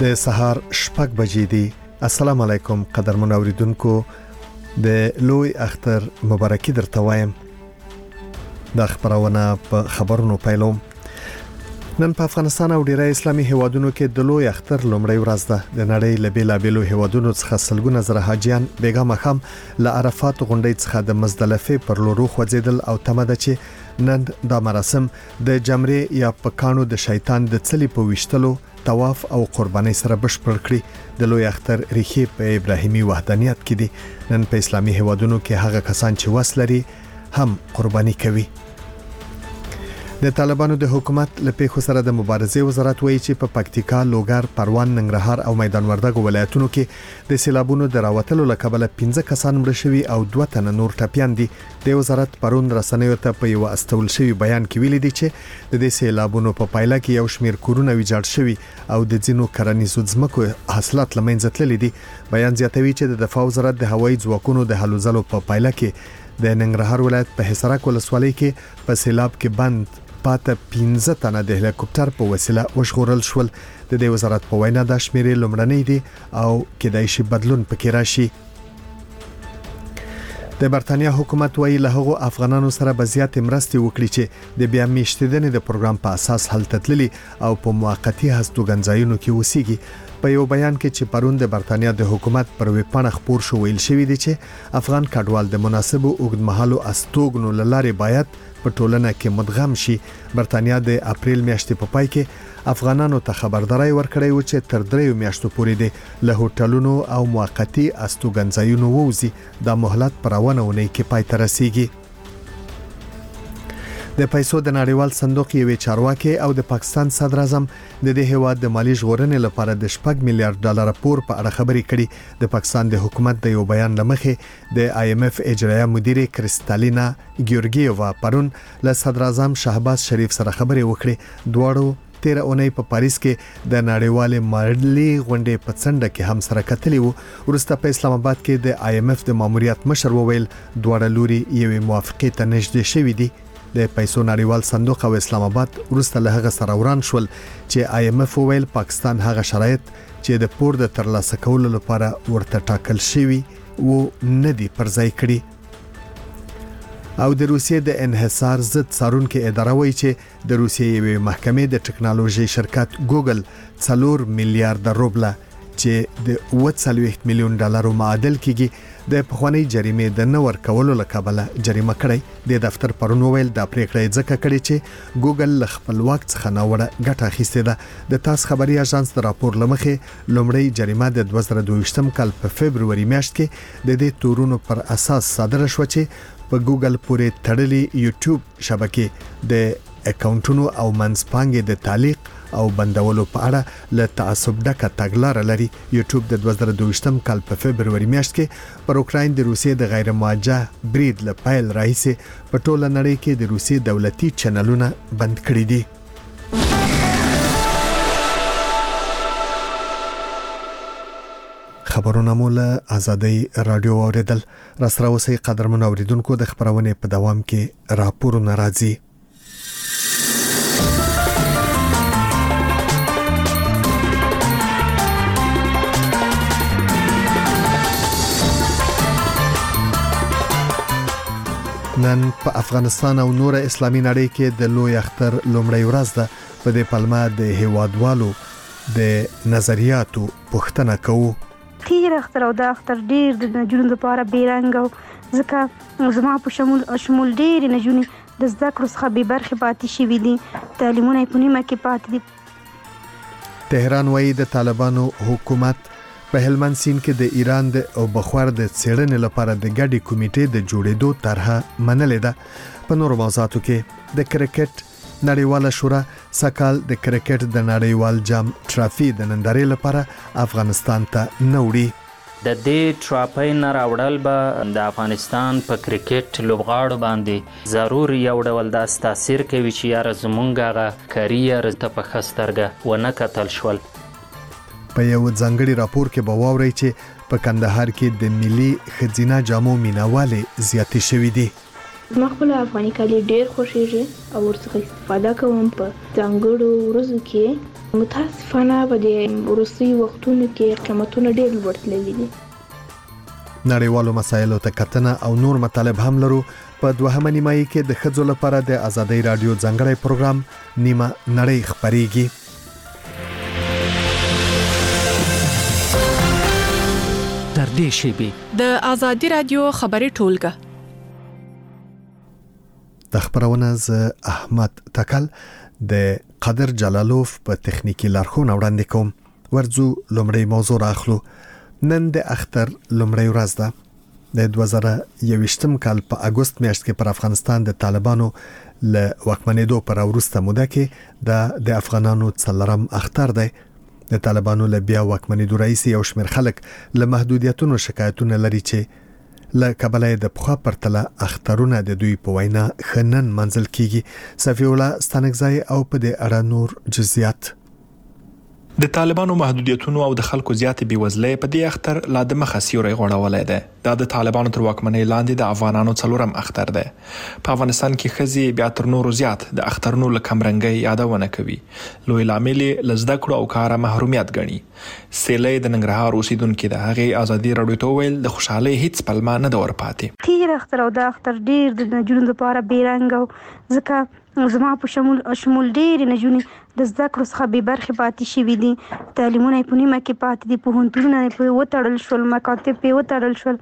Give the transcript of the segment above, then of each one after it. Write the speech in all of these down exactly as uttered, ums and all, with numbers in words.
د سهار شپږ بجې دي. السلام علیکم قدرمن اوریدونکو، د لوی اختر مبارکي درته وایم. د خبرونه په خبرونو پیلوم. نن په افغانستان او ډیری اسلامي هیوادونو کې د لوی اختر لومړی ورځ ده. د نړۍ له بیلابیلو هیوادونو څخه سلګونه زره حاجیان بیګا مخام له عرفات غونډې څخه د مزدلفه پر لورو خوځیدل او تمه ده چې نن دا مراسم د جمرې یا پکانو د شیطان د څلی په وشتلو، طواف او قرباني سره بشپړ کړي. د لوی اختر ریښې په ابراهیمي وحدانیت کې دي. نن په اسلامي هیوادونو کې هغه کسان چې وس لري هم قرباني کوي. د طالبانو د حکومت له پیښو سره د مبارزې وزارت وایي چې په پکتیکا، لوګر، پروان، ننګرهار او میدان وردګ ولایتونو کې د سیلابونو د راوتلو له کبله پنځه کسان مړه شوي او دوه تنه نور ټپيان دي. د وزارت پرون رسنیو ته په یو استول شوی بیان کې ویلي دي چې د دې سیلابونو په پایله کې یو شمیر کورونه ویجاړ شوي او د ځینو کرنیزو ځمکو حاصلات لمنځه تللي دي. بیان زیاتوي چې د دفاع وزارت د هوایي ځواکونو د هلو ځلو په پایله کې د ننګرهار ولایت په حصارک ولسوالۍ کې په سیلاب کې بند پاته پنځه تنه د هلیکوپټر په وسیله وشغورل شول. د دې وزارت په وینا د شمیرې لومړنۍ دي او کېدای شي بدلون پکې راشي. د برتانیا حکومت وایي له هغو افغانانو سره به زیات مرستې وکړي چې د بیا میشتېدنې د پروګرام په اساس هلته تللي او په موقتی هستوګنځایونو کې اوسېږي. په یو بیان کې چې پرون د برتانیا د حکومت پر ویبپاڼه خپور شو ویل شوی دی چې افغان کډوال د مناسبو اوږدمهالو استوګنو لاره باید په ټولنه کې مدغم شي. برتانیا د اپریل میاشتې په پای کې افغانانو ته خبرداري ورکړې و چې تر دریو میاشتو پورې د له هوټلونو او موقتی استوګنځایونو ووزي. د مهلت پرونه کې پای ته رسیږي. د پیسو د نړیوال صندوق یوې چارواکي او د پاکستان صدر اعظم د دې هیواد د مالی ژغورنې لپاره د شپږ میلیارډ ډالر پور په اړه خبرې کړي. د پاکستان د حکومت د یو بیان لمخې د آی ایم ایف اجرایه مدیره کریستالینا ګیورګیووا پرون له صدر اعظم شهباز شریف سره خبرې وکړي. دواړو تیر اونۍ په پاریس کې د نړیوال مالی غونډې په څنډه کې هم سره کتلي وو. ورسته په اسلام آباد کې د آی ایم ایف د ماموریت مشر وویل دواړه لوري یوې موافقې ته نږدې شوي دي. د پیسو نړیوال صندوق او اسلام آباد ورسته له هغه سره وران شول چې آی ایم ایف ویل پاکستان هغه شرایط چې د پور د ترلاسه کولو لپاره ورته ټاکل شوی وو نه دی پر ځای کړی. او د روسیې د انحصار ضد څارونکو اداره وایي چې د روسیې یوې محکمې د ټکنالوژي شرکت ګوګل څلور میلیارډ روبله چې د اوه څلوېښت میلیون ډالرو معادل کېږي د پخوانی جریمې د نور کولو لکابله جریمه کړی. د دفتر پرون ویل د پریکړې ځکه کړی چې ګوګل ل خپل وخت څخه ناوړه ګټه اخیستې ده. د تاس خبري اژانس د راپور لمخې لومړی جریمه د دوه زره دوه ویشتم کال په فبرवरी میاشت کې د دې تورونو پر اساس صادره شو چې په ګوګل پورې تړلې یوټیوب شبکې د اکاونټونو او منځپانګې د تعلیق او بندولو په اړه له تعصب ډکه تګلاره لري. یوټیوب د دوه زره دوه ویشتم کال په فبرवरी میاشت کې پر اوکراین د روسیې د غیر موجه برید له پیل راهیسې په ټوله نړۍ کې د روسیې دولتي چینلونه بند کړي دي. خبرونه مو له آزادۍ رادیو اوریدل. را سره اوسئ قدرمن اوریدونکو، د خبرونه په دوام کې راپورونه راځي. نن په افغانستان او نور اسلامي نړۍ کې د لوی اختر لومړی ورځ ده. په دې پلمه د هیوادوالو د نظریاتو پوښتنه کوو. تیر اختر او د اختر ډیر د نجونو لپاره بیرنګ او ځکه زما په شمول شمول ډیر نجونې د زده کړو څخه بې برخې پاتې شوي دي. تعلیمونه یې په نیمه کې پاتې دي. تهران وایي د طالبانو حکومت په هلمند سیند کې د ایران د او بخور د څېړنې لپاره د ګډي کمیټې د جوړېدو طرحه منلې ده. په نورو موضوعاتو کې د کرکټ نړیواله شورا سکهال د کرکټ د نړیوال جام ټرافي د نندارې لپاره افغانستان ته نه وړي. د دې ټراپۍ نه راوړل به د افغانستان په کرکټ لوبغاړو باندې ضرور یو ډول داسې تاثیر کوي چې یاره زمونږ هغه کریر ته په ښه سترګه ونه کتل شول. په یو ځانګړي راپور کې به واورئ چې په کندهار کې د ملي ښځینه جامو مینوالې زیاتې شوي دي. زما خپل افغاني کالي ډېر خوښیږي او ورڅخه استفاده کوم. په ځانګړو ورځو کې متاسفانه په دې وروستي وختونو کې قیمتونه ډېر لوړ تللي دي. نړیوالو مسایلو ته کتنه او نور مطالب هم لرو. په دوهمه نیمایي کې د ښځو لپاره د آزادۍ رادیو ځانګړی پروګرام نیمه نړۍ خپرېږي. تر دې شیبې د آزادۍ رادیو خبري ټولګه د خبرونه ز احمد تکل د قادر جلالوف په تخنیکی لارښوونه وړاندې کوم. ورځو لومړی موضوع راخلو. نن د اختر لومړی ورځ ده. د دوه زره یوویشتم کال په اگست میاشت کې پر افغانستان د طالبانو له واکمنېدو پر وروسته موده کې د د افغانانو څلورم اختر دی. د طالبانو له بیا واکمنېدو رئیس یو شمېر خلک له محدودیتونو شکایتونه لري چې له کبله د پخوا پرتله اخترونه د دوی په وینا خنن منزل کیږي. صفی الله ستانکزای او په دې اړه نور جزئیات. د طالبانو محدودیتونو او د خلکو زیاتې بیوزلۍ په دې اختر لا د مخه سیوری غوړولای دی. دا د طالبانو تر واکمنۍ لاندې د افغانانو څلورم اختر دی. په افغانستان کې ښځې بیا تر نورو زیات د اخترونو له کمرنګۍ یادونه کوي. لوی لامل یې له زده کړو او کاره محرومیت ګڼي. سیلۍ د ننګرهار اوسیدونکې ده. هغې ازادي راډیو ته وویل د خوشحالۍ هیڅ پلمه نه ده ورپاتې. تیر اختر او د اختر ډېر د نجونو لپاره بېرنګ او ځکه زما په شمول شمول ډېرې نجونې د زده کړو څخه بې برخې پاتې شوي دي. تعلیمونه یې په نیمه کې پاتې دي. پوهنتونونه یې پرې وتړل شول. مکاتب پرې وتړل شول.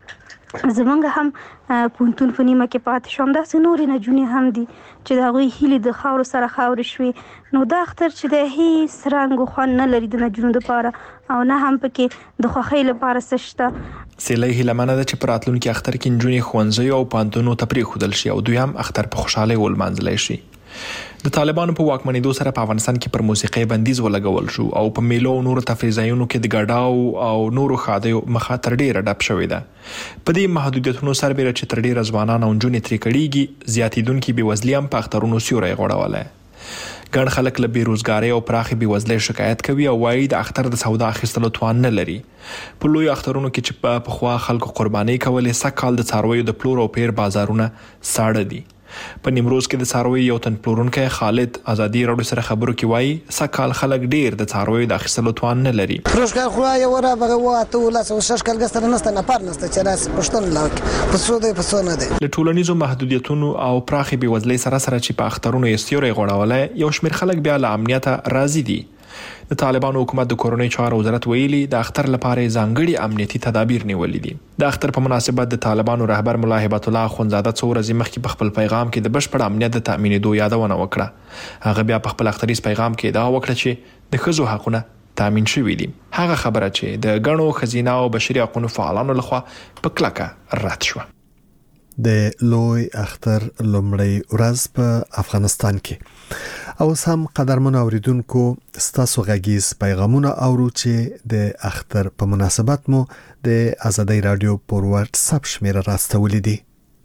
زمونږ هم پوهنتون په نیمه کې پاتې شو. همداسې نورې نجونې هم دي چې د هغوی هیلې د خاورو سره خاورې شوې. نو دا اختر چې دی هیڅ رنګ و خوند نه لري د نجونو لپاره او نه هم پکې د خوښۍ لپاره څه شته. سیلۍ هیلهمنه ده چې په راتلونکي اختر کې نجونې ښوونځیو او پوهنتونونو ته پرېښودل شي او دوی هم اختر په خوشحالۍ ولمانځلی شي. د طالبانو په واکمنېدو سره په افغانستان کې پر موسیقۍ بندیز ولګول شو او په میلو او نورو تفریح ځایونو کې د ګډاو او نورو ښادیو مخه تر ډیره ډپ شوې ده. په دې محدودیتونو سربېره چې تر ډیره ځوانان او نجونې ترې کړېږي، زیاتېدونکي بېوزلي هم په اخترونو سیوری غوړولی. ګڼ خلک له بېروزګارۍ او پراخې بېوزلۍ شکایت کوي او وایي د اختر د سودا اخیستلو توان نه لري. په لویو اخترونو کې چې په پخوا خلکو قربانۍ کولې، سږکال د څارویو د پلور او پیر بازارونه ساړه دي. په نیمروز کې د څارویو یو تن پلورونکی خالد ازادي راډیو سره خبرو کې وایي سږکال خلک ډیر د څارویو د اخیستلو توان نه لري. پروشکال خو یو ورا بغه واته ولا شش کال ګستر نه ستنه پر نسته چې راس پښتون لاک پسو دې پسو نه دي. له ټولنیزو محدودیتونو او پراخې بېوزلۍ سره سره چې په اخترونو یې سیوری غوړولی، یو شمېر خلک بیا له امنیته راضي دي. د طالبانو حکومت د کورنۍ چارو وزارت ویلي د اختر لپاره ځانګړي امنیتي تدابیر نیولي دي. د اختر په مناسبت د طالبانو رهبر ملا هبت الله اخونزاده څو ورځې مخکې په خپل پیغام کې د بشپړ امنیت د تأمینېدو یادونه وکړه. هغه بیا په خپل اختریز پیغام کې ادعا وکړه چې د ښځو حقونه تامین شوي دي. هغه خبره چې د ګڼو ښځینه او بشري حقونو فعالانو لخوا په کلکه رد شوه. د لوی اختر لومړی ورځ په افغانستان کې او سم قدرمن اوریدونکو ستاسو غږیز پیغامونه اورو چې د اختر په مناسبت مو د آزادۍ رادیو پر واتس اپ شمیره راستولې دي.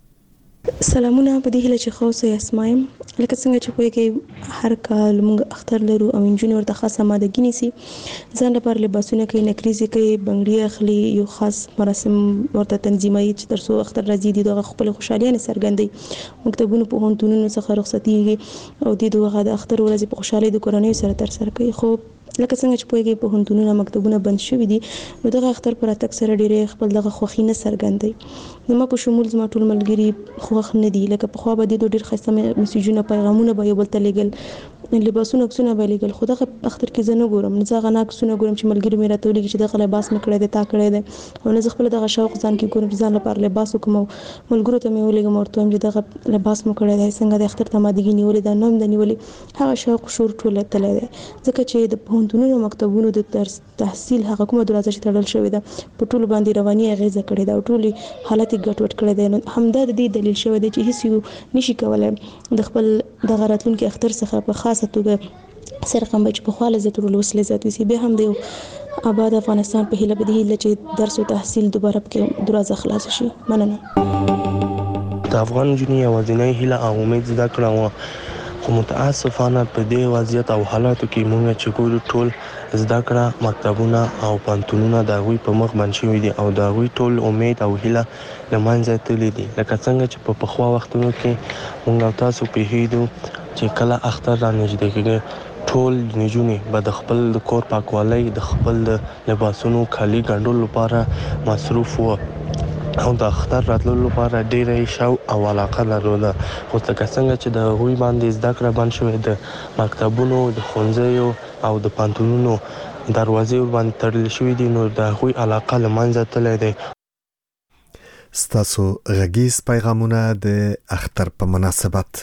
سلامونه، په دې هیله چې خو سه اسمایم لکه څنګه چې پوهیږئ هر کال موږ اختر لرو او انجونې ورته خاصه مادګي نیسي، ځان لپاره لباسونه کوي، نکریزې کوي، بنګړي اخلي، یو خاص مراسم ورته تنظیموي چې تر څو اختر راځي دي دغه خپل خوشحالي سرګندوي. مکتبونو په پوهنتونونو څخه رخصتیږي او د دغه د اختر ورځې په خوشحالي د کورنۍ سره تر سره کوي. خو لکه څنګه چې پوهیږئ پوهنتونونه مکتبونه بند شوي دي، نو دغه اختر پر اتک سره ډېرې خپل دغه خوښي نه څرګندوي. زما په شمول زما ټول ملګري خوښ نه دي. لکه پخوا به د ډېر ښایسته میسیجونه پیغامونه به یو بل ته لیږل، لباسونه عکسونه به لیږل، خو دغه اختر کې زه نه ګورم. نه زه هغه نه عکسونه ګورم چې ملګري مې راته ولیږي چې دغه لباس مې کړی دی تا کړی دی، او نه زه خپله دغه شوق ځان کې ګورم چې ځان لپاره لباس وکړم او ملګرو ته مې ولیږم ورته وایم چې دغه لباس مو کړی دی، څنګه د اختر ته مادګي نیولې ده، نه هم ده نیولې. هغه شوق شور ټول تللی دی ځکه چې د پوهنتونونو مکتبونو د تحصیل هغه کومه دروازه چې تړل شوې ده په ټولو باندې رواني اغېزه کړې ده او ټولې حالت یې ګډوډ کړی دی. نو همدا د دې دلیل شوی دی چې هیڅ یو نشي کولی د خپل دغه راتلونکي اختر څخه په خاصه توګه سرقم چې په خواله زیات ورلوس لذت وسی. بیا هم د آباد افغانستان په هیله بده هیله چې درس او تحصیل دوباره پکې دروازه خلاص شي. مننه. د افغان جنۍ یوازینۍ هیله او امید زده کړه و، خو متاسفانه په دې وضعیت او حالاتو کې موږ چې ګورو ټول زده کړه مکتبونه او پوهنتونونه د هغوی په مخ بند شوي دي او د هغوی ټول امید او هیله له منځه تللي دي. لکه څنګه چې په پخوا وختونو کې موږ او تاسو پوهېدو چې کله اختر را نږدې کېږي ټول نجونې به د خپل کور پاکوالي د خپل لباسونو کالي ګنډلو لپاره مصروف وو او د اختر راتلو لپاره ډېرې شو او علاقه لرله. خو څنګه څنګه چې د هغوی باندې زده کړه بند شوې د مکتبونو د ښوونځیو او د پوهنتونونو دروازې ورباندې تړل شوې دي نو د هغوی علاقه له منځه تللی دی. ستاسو غږیز پیغامونه د اختر په مناسبت.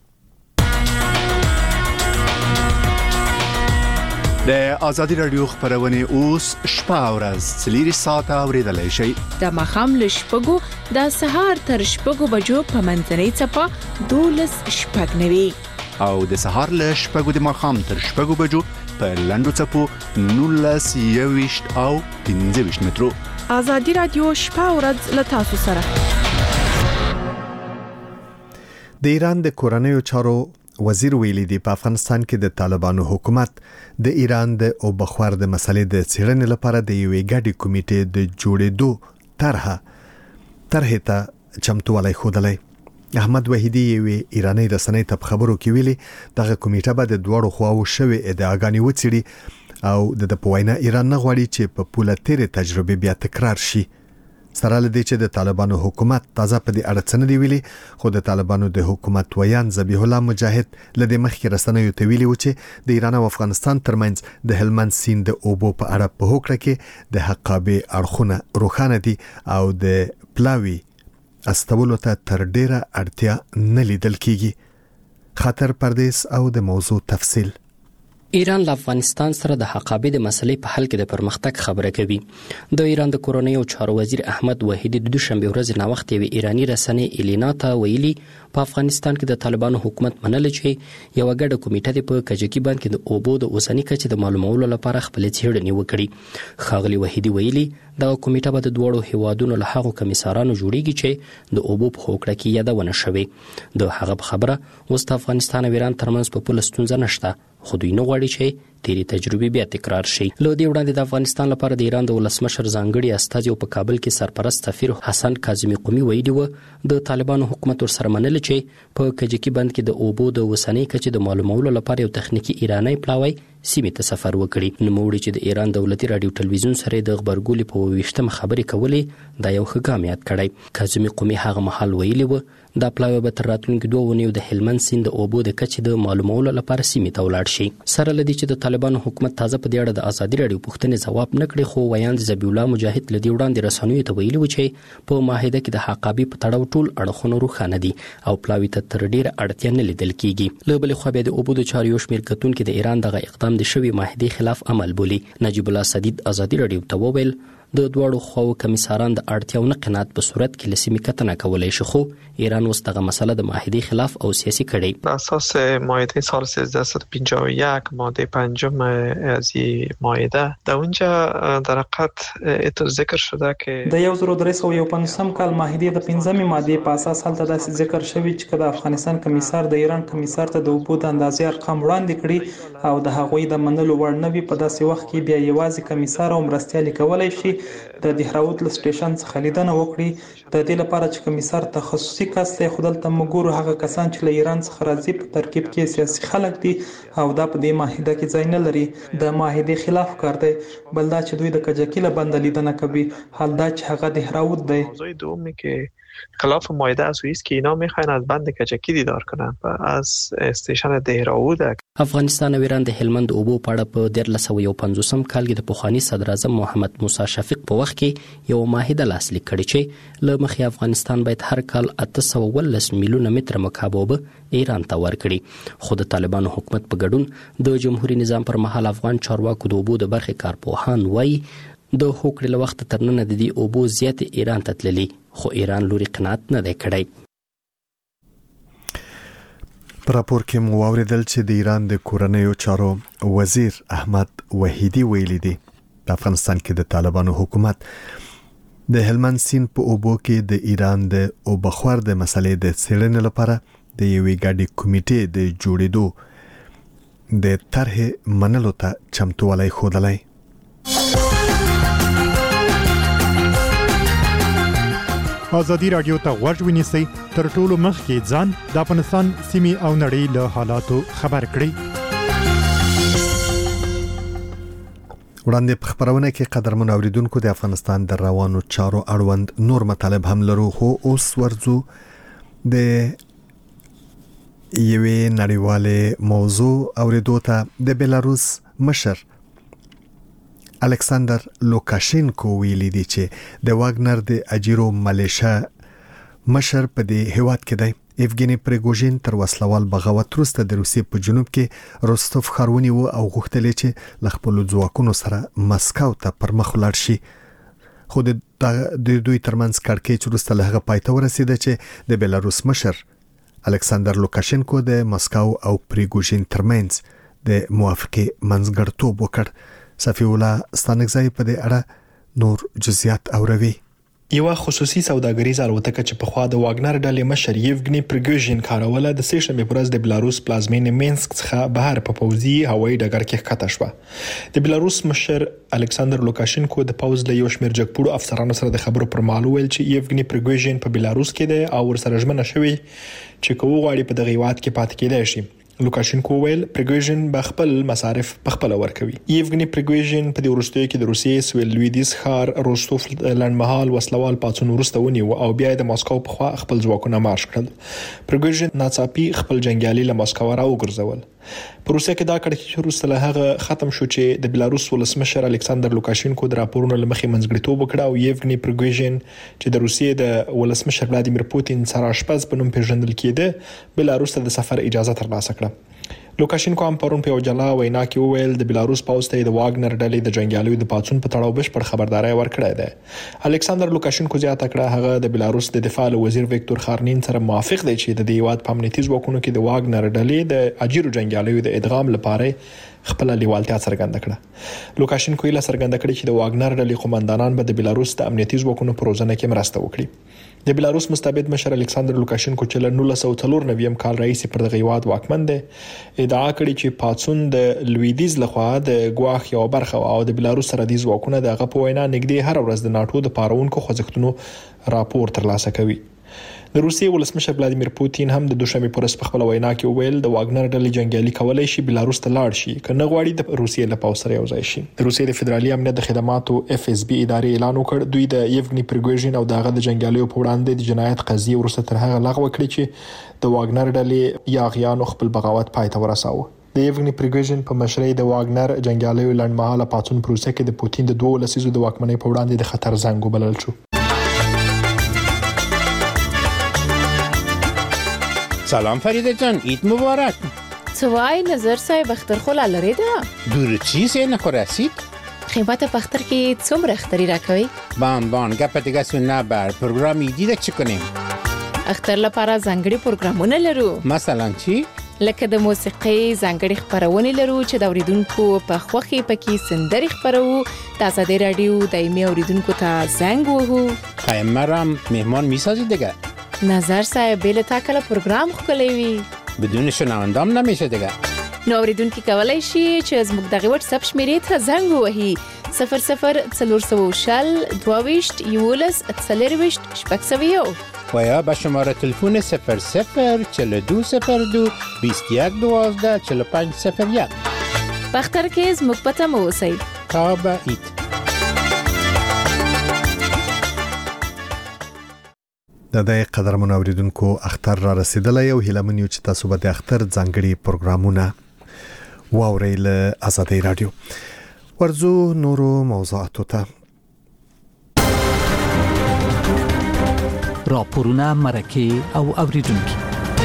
د آزادی رادیو خبرونه اوس شپه او ورځ څلور ساعته اوریدلای شئ. د مخام له شپږو د سهار تر شپږو بجو په منځنۍ چپه دولس شپږ نوي او د سهار له شپږو د مخام تر شپږو بجو په لندو چپو نولس یويشت او پنځه ویشت مترو. آزادی رادیو شپه او ورځ له تاسو سره. د ایران د کورنیو چارو وزیر ویلي دی په افغانستان کې د طالبانو حکومت د ایران د او بخوار د مسلې د څېړنې لپاره د یوې ګډې کمیټې د جوړېدو طرحه طرحه ته چمتووالی ښودلی. احمد وحیدی یوې ایرانی رسنۍ ته په خبرو کې ویلي دغه کمیټه به د دواړو خواو شوې ادعاګانې وڅېړي او د په وینا ایران نه غواړي چې په پوله تیرې تجربې بیا تکرار شي. سره لدی چې د طالبانو حکومت تازه په دې اړه څه نه دی ویلي خو د طالبانو د حکومت ویان ذبیح الله مجاهد لدی مخکې رسنیو ته ویلي و چې د ایران او افغانستان ترمنځ د هلمند سیند د اوبو په اړه په هوکړه کې د حقابې اړخونه روښانه دي او د پلاوي استولو ته تر ډیره اړتیا نه لیدل کیږي. خاطر پردیس او د موضوع تفصیل. ایران له افغانستان سره د حقابې د مسلې په حل کې د پرمختګ خبره کوي. د ایران د کورنیو چارو وزیر احمد وحیدی د دوشنبه ورځ نه وخت یو ایرانی رسنۍ الینا ته ویلي په افغانستان کې د طالبانو حکومت منل چې یو ګډه کمیټه د په کجکی باندې د اوبو د اوسنۍ کچې د معلومولو لپاره خپل څېړنې وکړي. خاغلی وحیدی ویلي دا کمیټه به د دوړو هیوادونو له هغو کمیسارانو جوړیږي چې د اوبو په هوکړه کې یادونه شوي. د هغه خبره اوس د افغانستان او ایران ترمنځ په پوله ستونزه نشته خو دوی نه غواړي چې تیری تجربې بیا تکرار شي. له دې وړاندې د افغانستان لپاره د ایران د ولسمشر ځانګړي استازي په کابل کې سرپرست سفیر حسن کاظمی قومي ویلي و د طالبانو حکومت ورسره منل چې په کجکی بند کې د اوبو د وسنۍ کچې د معلومولو لپاره یو تخنیکی ایرانی پلاوی سیمې ته سفر وکړي. نو موږ چې د ایران دولتي رادیو ټلویزیون سره د خبرګولې په ویشتمه خبرې کولې دا یو ښه ګام یاد کړی. کاظمی قومي هغه مهال ویلي و دا پلاوی به تر راتلونکي دوه ونیو د هلمند سیند د اوبو د کچې د معلومولو لپاره سیمې ته ولاړ شي. سره لدی چې د طالبانو حکومت تازه په دې اړه د آزادي رادیو پوښتنې ځواب نه کړي خو ویاند ذبیح الله مجاهد لدی وړاندې رسنیو ته ویلي و چې په معاهده کې د حقابې په تړاو ټول اړخونه روښانه دي او پلاوی ته تر ډیره اړتیا نه لیدل کیږي. له بلې خوا بیا د اوبو د چارو یو شمېر کتونکي د ایران دغه اقدام د شوی معاهدې خلاف عمل بولي. نجیب الله سدید آزادي رادیو ته وویل د دوړو خواو کمیساران د اړتیاو نه قناعت په صورت کې لسیمې کتنه کولای شي خو ایران اوس دغه مسله د معاهدې خلاف او سیاسي کړي. اساس معاهده سال سیزده پنجاه و یک ماده پنجم از این معاهده در اونجا در حقیقت اتو ذکر شده که د یو زر درې سوه یو پنځوسم کال معاهده د پنځمې ماده په اساس هلته داسې ذکر شوی چې د افغانستان کمیسار د ایران کمیسار ته د اوبو د اندازې ارقام وړاندې کړي او د هغوی د منلو وړ نه وي په داسې وخت کې بیا یوازې کمیسار او مرستیال کولای شي د دهراوت له سټیشن څخه لیدنه وکړي. د دې لپاره چې کمیسار تخصصي کس دی خو دلته موږ ګورو هغه کسان چې له ایران څخه راځي په ترکیب کې سیاسي خلک دي او دا په دې معاهده کې ځای نه لري. د معاهدې خلاف کار دی. بل دا چې دوی د کجکی له بنده لیدنه کوي حال دا چې هغه دهراوت دی. موضوع دومی که خلاف معاهده است است که اینا میخواین از بند کجکی دیدار کنن و از استیشن دهراوت. افغانستان او ایران د هلمند اوبو په اړه په دیارلس سوه یو پنځوسم کال کې د پخواني صدر اعظم محمد موسی شفیق په وخت کې یو معاهده لاسلیک کړې چې له مخې افغانستان باید هر کال اته سوه ولس میلیونه متره مکعب اوبه ایران ته ورکړي. خو د طالبانو حکومت په ګډون د جمهوریت نظام پر مهال افغان چارواکو د اوبو د برخې کارپوهان وایي د هوکړې له وخت تر ننه د دې اوبو زیات ایران ته تللي خو ایران لوري قناعت نه دی کړی. په راپور کې مو واوریدل چې د ایران د کورنیو چارو وزیر احمد وحیدی ویلي دی په افغانستان کې د طالبانو حکومت د هلمند سیند په اوبو کې د ایران د اوبخور د مسلې د څېړنې لپاره د یوې ګډې کمیټې د جوړېدو د طرحې منلو ته چمتووالی ښودلی. آزادی رادیو ته غوږ ونیسئ تر ټولو مخکې ځان د افغانستان سیمې او نړۍ له حالاتو خبر کړئ. وړاندې په خبرونه کې قدرمن اوریدونکو د افغانستان د روانو چارو اړوند نور مطالب هم لرو، خو اوس ورځو د یوې نړیوالې موضوع اوریدو ته. د بلاروس مشر الکساندر لوکاشینکو ویلي دی چې د واګنر د اجیرو ملیشا مشر په دې هیواد کې دی. ایفګینی پریګوژین تر وسلوال بغاوت وروسته د روسیې په جنوب کې روستوف ښارونی و او غوښتل چې ل خپل ځواکونو سره مسکو ته پر مخ ولاړ شي، خو د دوی ترمنځ کړکېچ وروسته له هغه پای ته ورسېده چې د بلاروس مشر الکساندر لوکاشینکو د مسکو او پریګوژین ترمنځ د موافقې منځګړیتوب وکړ. صفی الله ستانکزی په دې اړه نور جزئیات اوروي. یو خصوصي سوداګریز الوتکه چې په خوا د واګنر ډلې مشر یوګنی پریګوژین کاروله د سه شنبه پر ورځ د بلاروس پلازمینې مینسک څخه بهر په پوځي هوایي ډګر کې ښکته شوه. د بلاروس مشر الکساندر لوکاشینکو د پوز له یو شمېر جګپوړو افسرانو سره د خبرو پر مهال ویل چې یوګنی پریګوژین په بلاروس کې دی او ورسره ژمنه شوې چې کوو غواړي په دغه هیواد کې پاتې کېدای شي. لوکاشینکو ویل پریګوژین به خپل مصارف په خپل ورکوي. یوګنی پریګوژین په دې وروستیو کې د روسیې سویل لویدیز ښار روستوف لنډمهال وسلوال پاڅون وروسته ونیو او بیا د ماسکو په خوا خپل ځواکونه مارش کړل. پریګوژین ناڅاپي خپل جنگیالي له ماسکو راوګرځول. په روسیه کې دا کړکېچ وروسته له هغه ختم شو چې د بلاروس ولسمشر الکساندر لوکاشینکو د راپورونو له مخې منځګړیتوب وکړ او یوګنی پریګوژین چې د روسیې د ولسمشر ولادیمیر پوتین سره اشپز په نوم پیژندل کېده بلاروس ته د سفر اجازه ترلاسه کړه. لوکاشینکو هم پرون په یو جلا وینا کې وویل د بلاروس پوځ ته د واګنر ډلې د جنگیالیو د پاڅون په تړاو بشپړ خبرداري ورکړې ده. الکساندر لوکاشینکو زیاته کړه هغه د بلاروس د دفاع وزیر ویکتور خارنین سره موافق دی چې د دې هیواد په امنیتي ځواکونو کې د واګنر ډلې د اجیرو جنگیالیو د ادغام لپاره خپل لیوالتیا څرګنده کړه. لوکاشینکو یې څرګنده کړې چې د واګنر ډلې قومندانان به د بلاروس د امنیتي ځواکونو په روزنه کې مرسته وکړي. د بلاروس مستبد مشر الکساندر لوکاشینکو چې له نولس سوه څلور نوي کال راهیسې پر دغه هیواد واکمن دی ادعا کړې چې پاڅون د لویدیز لخوا د ګواښ یو برخه او د بلاروس سره د ځواکونو دغه په وینا نږدې هر ورځ د ناتو د پارونکو خوځښتونو راپور ترلاسه کوي. د روسیې ولسمشر ولادیمیر پوتین هم د دوشنبه پر ورځ په خپل وینا کې وویل د واګنر ډلې جنگیالي کولای شي بلاروس ته لاړ شي کنه غواړي د روسیې له پوځ سره یو ځای شي. د روسیې د فدرالي امنیت د خدماتو اف اس بي ادارې اعلان وکړ دوی د یوګنی پریګوژین او دغه د جنگیالیو په وړاندې د جنایت قضیه ورسته تر هغه لغوه کړې چې د واګنر ډلې یاغیانو خپل بغاوت پای ته ورساوه. د یوګنی پریګوژین په مشرۍ د واګنر جنگیالیو لنډمهاله پاڅون پروسه کې د پوتین د دوه لسیزو د واکمنۍ په وړاندې د خطر زنګ وبلل شو. سلام فریده جان، عید مبارک. سوای نظر صاحب اختر خلا لري ده دور چیز نه خورسید خدمت په اختر کې څومره اختری راکوي بان بان ګپ دیگه سونه بر پروګرام دی د چکنیم اختر لپاره ځانګړي پروګرامونه لرو. مثلا چی لکه د موسیقي ځانګړي خبرونه لرو چې د اوریدونکو په خوخي پکې سندري خبرو د آزادۍ رادیو دایمي اوریدونکو ته زنګ وهو. قیمرم مهمان میسازی دیگه نظر صاحب بیل تاکل پروگرام خوکلی وی بدون شنوندام نمیشه دیگه. نو اوریدونکو کولای شي چې زموږ دغه واتس اپ شمیرې ته زنګ ووهي صفر صفر څلور سوه شل دوه ویشت یولس څلرویشت شپږ سوه یو و یا به شماره تلفن صفر صفر چهل و دو صفر دو بیست و یک دوازده چهل و پنج صفر یک. په اختر کې زموږ پته مو اوسئ. تا به عید. د دې قدرمن اوریدونکو اختر را رسیدلی او هیله منو چې تاسو به د اختر ځانګړي پروګرامونه واورئ له آزادۍ رادیو. ورځو نورو موضوعاتو ته. راپورونه مرکه او اوریدونکو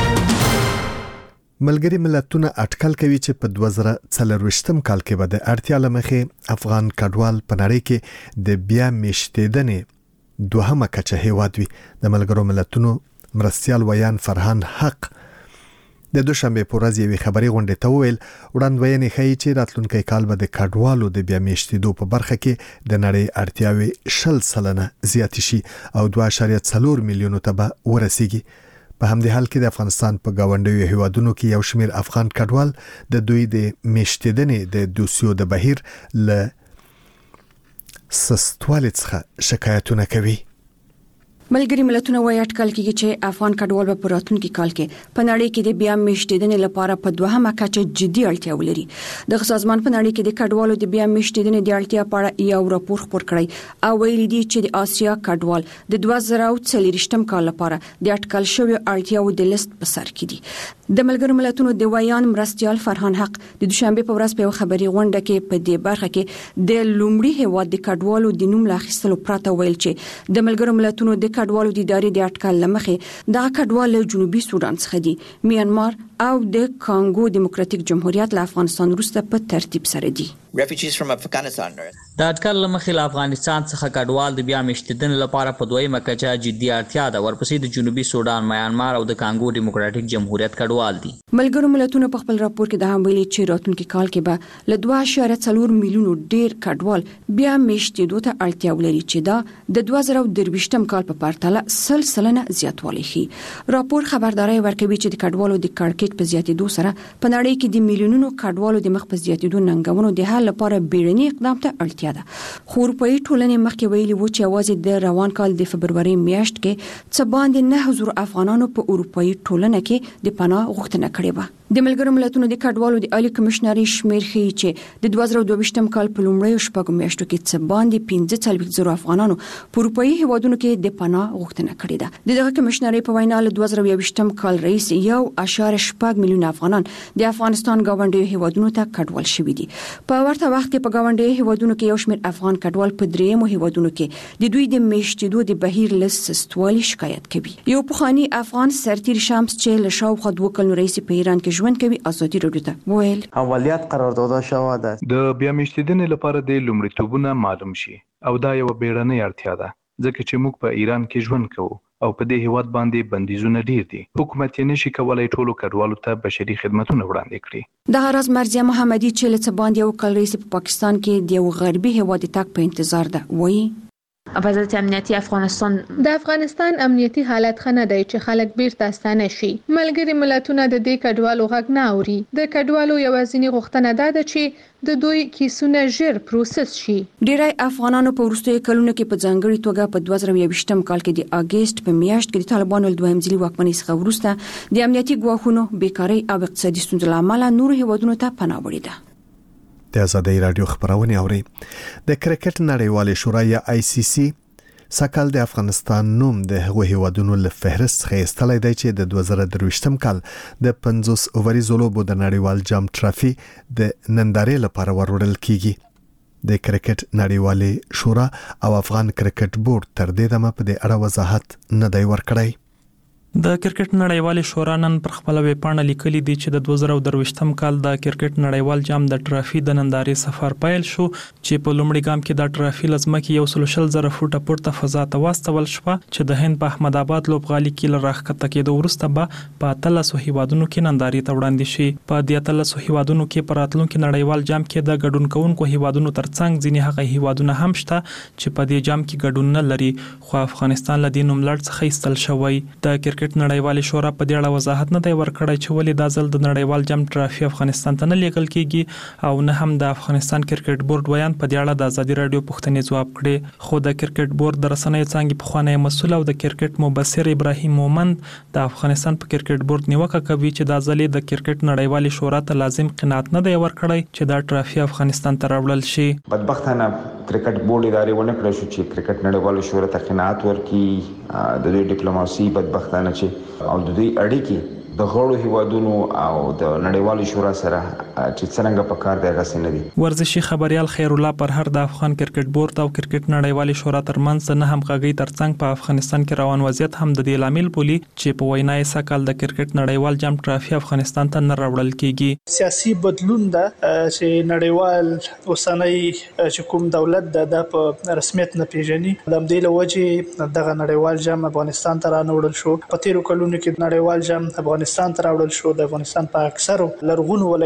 ملګری ملتونه اټکل کوي چې په دوه زره څلرويشتم کال کې به د اړتیا لمخې افغان کډوال په نړۍ کې د بیا میشتېدنې دوهمه کچه هیواد وي. د ملګرو ملتونو مرستیال ویان فرهان حق د دوشنبه په ورځ یوې خبري غونډې ته وویل وړاندوینې ښیي چې راتلونکي کال به د کډوالو د بیا میشتېدو په برخه کې د نړۍ اړتیاوې شل سلنه زیات شي او دوه اعشاریه څلور میلیونو ته به ورسیږي. په همدې حال کې د افغانستان په گاونډیو هیوادونو کې یو شمېر افغان کډوال د دوی د میشتېدنې د دوسیو د بهیر له سستوالي څخه شکایتونه کوي. ملګری ملتونه وایي اټکل کیږي چې افغان کډوال په راتلونکي کال کې په نړۍ کې د بیا میشتېدنې لپاره په دوهمه کچه جدي اړتیا ولري. د سازمان په نړۍ کې د کډوالو د بیا میشتېدنې د اړتیا په اړه یو راپور خپور کړی او ویلي دي چې د آسیا کډوال د دوه زره څلوېښتم کال لپاره د اټکل شوی اړتیاو د لیست په سر کې دي. د ملګرو ملتونو د ویان مرستيال فرهان حق د دوشنبه په ورځ په خبري غونډه کې په دې برخه کې د لومړي هواد د کډوالو د نوم لاخیستلو پراته ویل چې د ملګرو ملتونو د کډوالو د ادارې د اټکل لمخې د کډوال له جنوبي سودان څخه دي، میانمار او د کانګو دیموکراتیک جمهوریت له افغانستان وروسته په ترتیب سره دي. د اټکل لمخې له افغانستان څخه کډوال د بیا میشتېدنې لپاره په دویمه کچه جدي اړتیا ده، ورپسې د جنوبي سودان، میانمار او د کانګو دیموکراتیک جمهوریت کډوال دي. ملګرو ملتونو په خپل راپور کې د هم ویلي چې راتلونکي کال کې به له دوه اعشاریه څلور میلیونو ډیر کډوال بیا میشتېدو ته اړتیا ولري چې دا د دوه زره درویشتم کال په پرتله سل سلنه زیاتوالی ښيي. راپور خبرداري ورکوي چې د کډوالو د کړکېچ په زیاتېدو سره په نړۍ کې د میلیونونو کډوالو د مخ په زیاتېدو ننګونو د حل لپاره بیړني اقدام ته اړتیا ده. خو اروپאי ټولنې مخکې ویلي و چې یوازې د روان کال د فبرवरी میاشت کې څه باندې نه حضور افغانانو په اروپאי ټولنه کې د پناه غوښتنه کړې و. د ملګرو ملتونو د کډوالو د عالی کمشنري شمیر ښيي چې د دوه زره دوه ویشتم کال په لومړیو شپږو میاشتو کې څه باندې پنځه څلوېښت زره افغانانو په اروپאי هیوادونو کې د پناه غوښتنه کړې ده. د دغه کمشنري په وینا له دوه زره یو ویشتم کال رئیس یو اشاره شپږ میلیون افغانان د افغانستان گاونډي هیوادونو ته کډوال شوي دي. په ورته وخت کې په گاونډي هیوادونو کې یو شمېر افغان کډوال په دریمو هیوادونو کې د دوی د میشتېدو د بهیر له سستوالي شکایت کوي. یو پخوانی افغان سرتیر شمس چې له شاوخوا دوه کلونو رئیس په ایران کې ژوند کوي ازادي راډیو ته وویل عملیات قرارداد شوه ده د بیا میشتېدنې لپاره د لومړیتوبونه معلوم شي او دا یو بیړنۍ اړتیا ده ځکه چې موږ په ایران کې ژوند کوو او په دې هیواد باندې بندیزونه ډیر دي. حکومت یې نشي کولای ټولو کډوالو ته بشري خدماتونه وړاندې کړي. د راز مرزیه محمدي چې له څه باندې یو کال رئیس په پاکستان کې د یو غربي هیواد تک په انتظار ده وایي وضعیت امنیتی افغانستان د افغانستان امنیتی حالت خنه دی چې خلک بیرته ستانه شي. ملګری ملتونه د دې کډوالو غږ نه اوري. د کډوالو یوازینی غوښتنه ده چې د دوی کیسونه ژر پروسس شي. ډیری افغانانو په وروستیو کلونو کې په ځانګړي توګه په دوه زره یو ویشتم کال کې د اگست په میاشت کې د طالبانو له دویم ځلي واکمنۍ څخه وروسته د امنیتي ګواښونو، بیکارۍ او اقتصادي ستونزو له امله نورو هیوادونو ته پناه وړې ده. د آزادۍ رادیو خبرونه اوري. د کرکټ نړیوالې شورا یا آی سی سی سکهال د افغانستان نوم د هغو هیوادونو له فهرست څخه ایستلی دی چې د دوه زره درویشتم کال د پنځوس اووریزو لوبو د نړیوال جام ټرافي د نندارې لپاره وروړل کیږي. د کرکټ نړیوالې شورا او افغان کرکټ بورډ تر دې دمه په دې اړه وضاحت نه دی ورکړی. د کرکټ نړیوال شورا نن پر خپل ویب پاڼه لیکلي دي چې د دوه زره درویشتم کال د کرکټ نړیوال جام د ټرافي د نندارې سفر پیل شو چې په لومړي ګام کې د ټرافي لزمکه یو سل شل زره فوټه پورته فضا ته واستول شو چې د هند په احمد آباد لوبغالي کې لراخته کېدو وروسته به په اتلسو هیوادونو کې نندارې ته وړاندې شي. په دې اتلسو هیوادونو کې پر راتلونکي نړیوال جام کې د ګډون کوونکو هیوادونو ترڅنګ ځینې هغه هیوادونه هم شته چې په دې جام کې ګډون نه لري، خو افغانستان له دې نوملړ څخه ایستل شوی. د کرکټ نړیوال شورا په دې اړه وضاحت نه دی ورکړی چې ولې دا ځل د نړیوال جام ټرافي افغانستان ته نه لیږل کیږي او نه هم د افغانستان کرکټ بورډ ویان په دې اړه د ازادي رادیو پوښتنې ځواب کړي. خو د کرکټ بورډ د رسنیو څنګه پخوانی مسؤل او د کرکټ مبصر ابراهیم مومند د افغانستان په کرکټ بورډ نیوکه کوي چې دا ځل د کرکټ نړیوال شورا ته لازم قناعت نه دی ورکړی چې دا ټرافي افغانستان ته راوړل شي. بدبختانه کرکټ بورډ ادارې ونه کړی شو چې کرکټ نړیوال شورا ته قناعت ورکړي. د دوی ډیپلوماسي بدبختانه چې او د دوی اړیکې د غړو هیوادونو او د نړیوال شورا سره چې څنګه په کار دی غسه نه دي. ورزشي خبريال خیر الله پرهر د افغان کرکټ بورډ او کرکټ نړیوال شورا ترمنځ نه همغږي ترڅنګ په افغانستان کې روان وضعیت هم د دې لامل بولی چې په وینا یې سکهال د کرکټ نړیوال جام ټرافي افغانستان ته نه راوړل کیږي. سیاسي بدلون ده چې نړیوال اوسنۍ چې کوم دولت د په رسمیت نه پیژني د دې لوجه دغه نړیوال جام افغانستان ته راوړل شو. په تیرو کلونو کې نړیوال جام افغانستان ته راوړل شو. د افغانستان په اکثرو لرغونو ولایتونو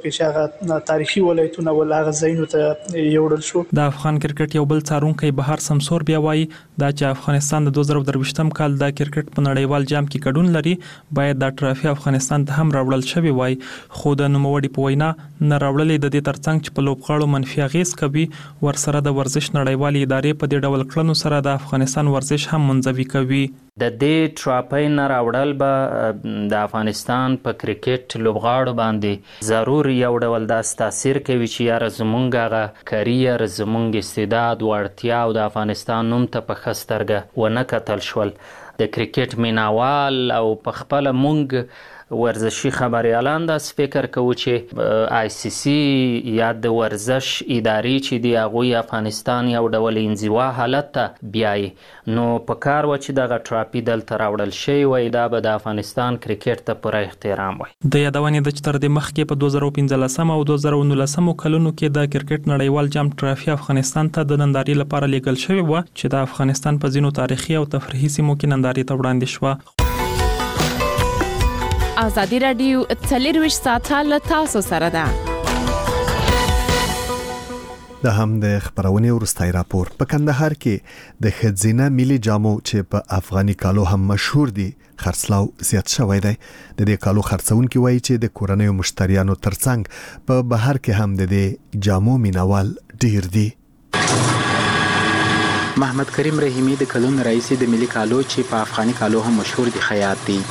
کې چې هغه تاریخي ولایتونه ول هغه ځایونو ته یوړل شو. د افغان کرکټ یو بل څارونکی بهار سمسور بیا وایي دا چې افغانستان د دوه زره درویشتم کال د کرکټ په نړیوال جام کې ګډون لري باید دا ټرافي افغانستان ته هم راوړل شوی وای، خو د نوموړي په وینا نه راوړلې د دې ترڅنګ چې په لوبغاړو منفي اغیز کوي، ورسره د ورزش نړیوالې ادارې په دې ډول کړنو سره د افغانستان ورزش هم منځوي کوي. د دې ټراپۍ نه راوړل به د افغانستان په کرکټ لوبغاړو باندې ضرور یو ډول داسې تاثیر کوي چې یاره زمونږ هغه کریر، زمونږ استعداد، وړتیا او د افغانستان نوم ته په ښه سترګه ونه کتل شول. د کرکټ میناوال او په خپله مونږ ورزشي خبریالان داسې فکر کوو چې آی سی سی یا د ورزش ادارې چې دی هغوی افغانستان یو ډول انزوا حالت ته بیایي، نو په کار و چې دغه ټراپي دلته راوړل شوی وای، دا به د افغانستان کرکټ ته پوره احترام وای. د یادونې ده چې تر دې مخکې په دوه زره پنځلسم او دوه زره نولسم کلونو کې د کرکټ نړیوال جام ټرافي افغانستان ته د نندارې لپاره لیږل شوی و چې د افغانستان په ځینو تاریخي او تفریحي سیمو کې نندارې ته وړاندې شوه. ازادي راډیو څلرویشت ساعته له تاسو سره ده. د هم د خبرونې ورستای راپور په کندهار کې د خزینه ملي جامو چې په افغاني کالو هم مشهور دي خرڅلاو زیات شوی دی. د دې کالو خرڅونکي وایي چې د کورنیو مشتریانو ترڅنګ په بهر کې هم د دې جامو مینوال ډیر دي. محمد کریم رحیمی د کلون رئیس د ملي کالو چې په افغاني کالو هم مشهور دي خیاط دي.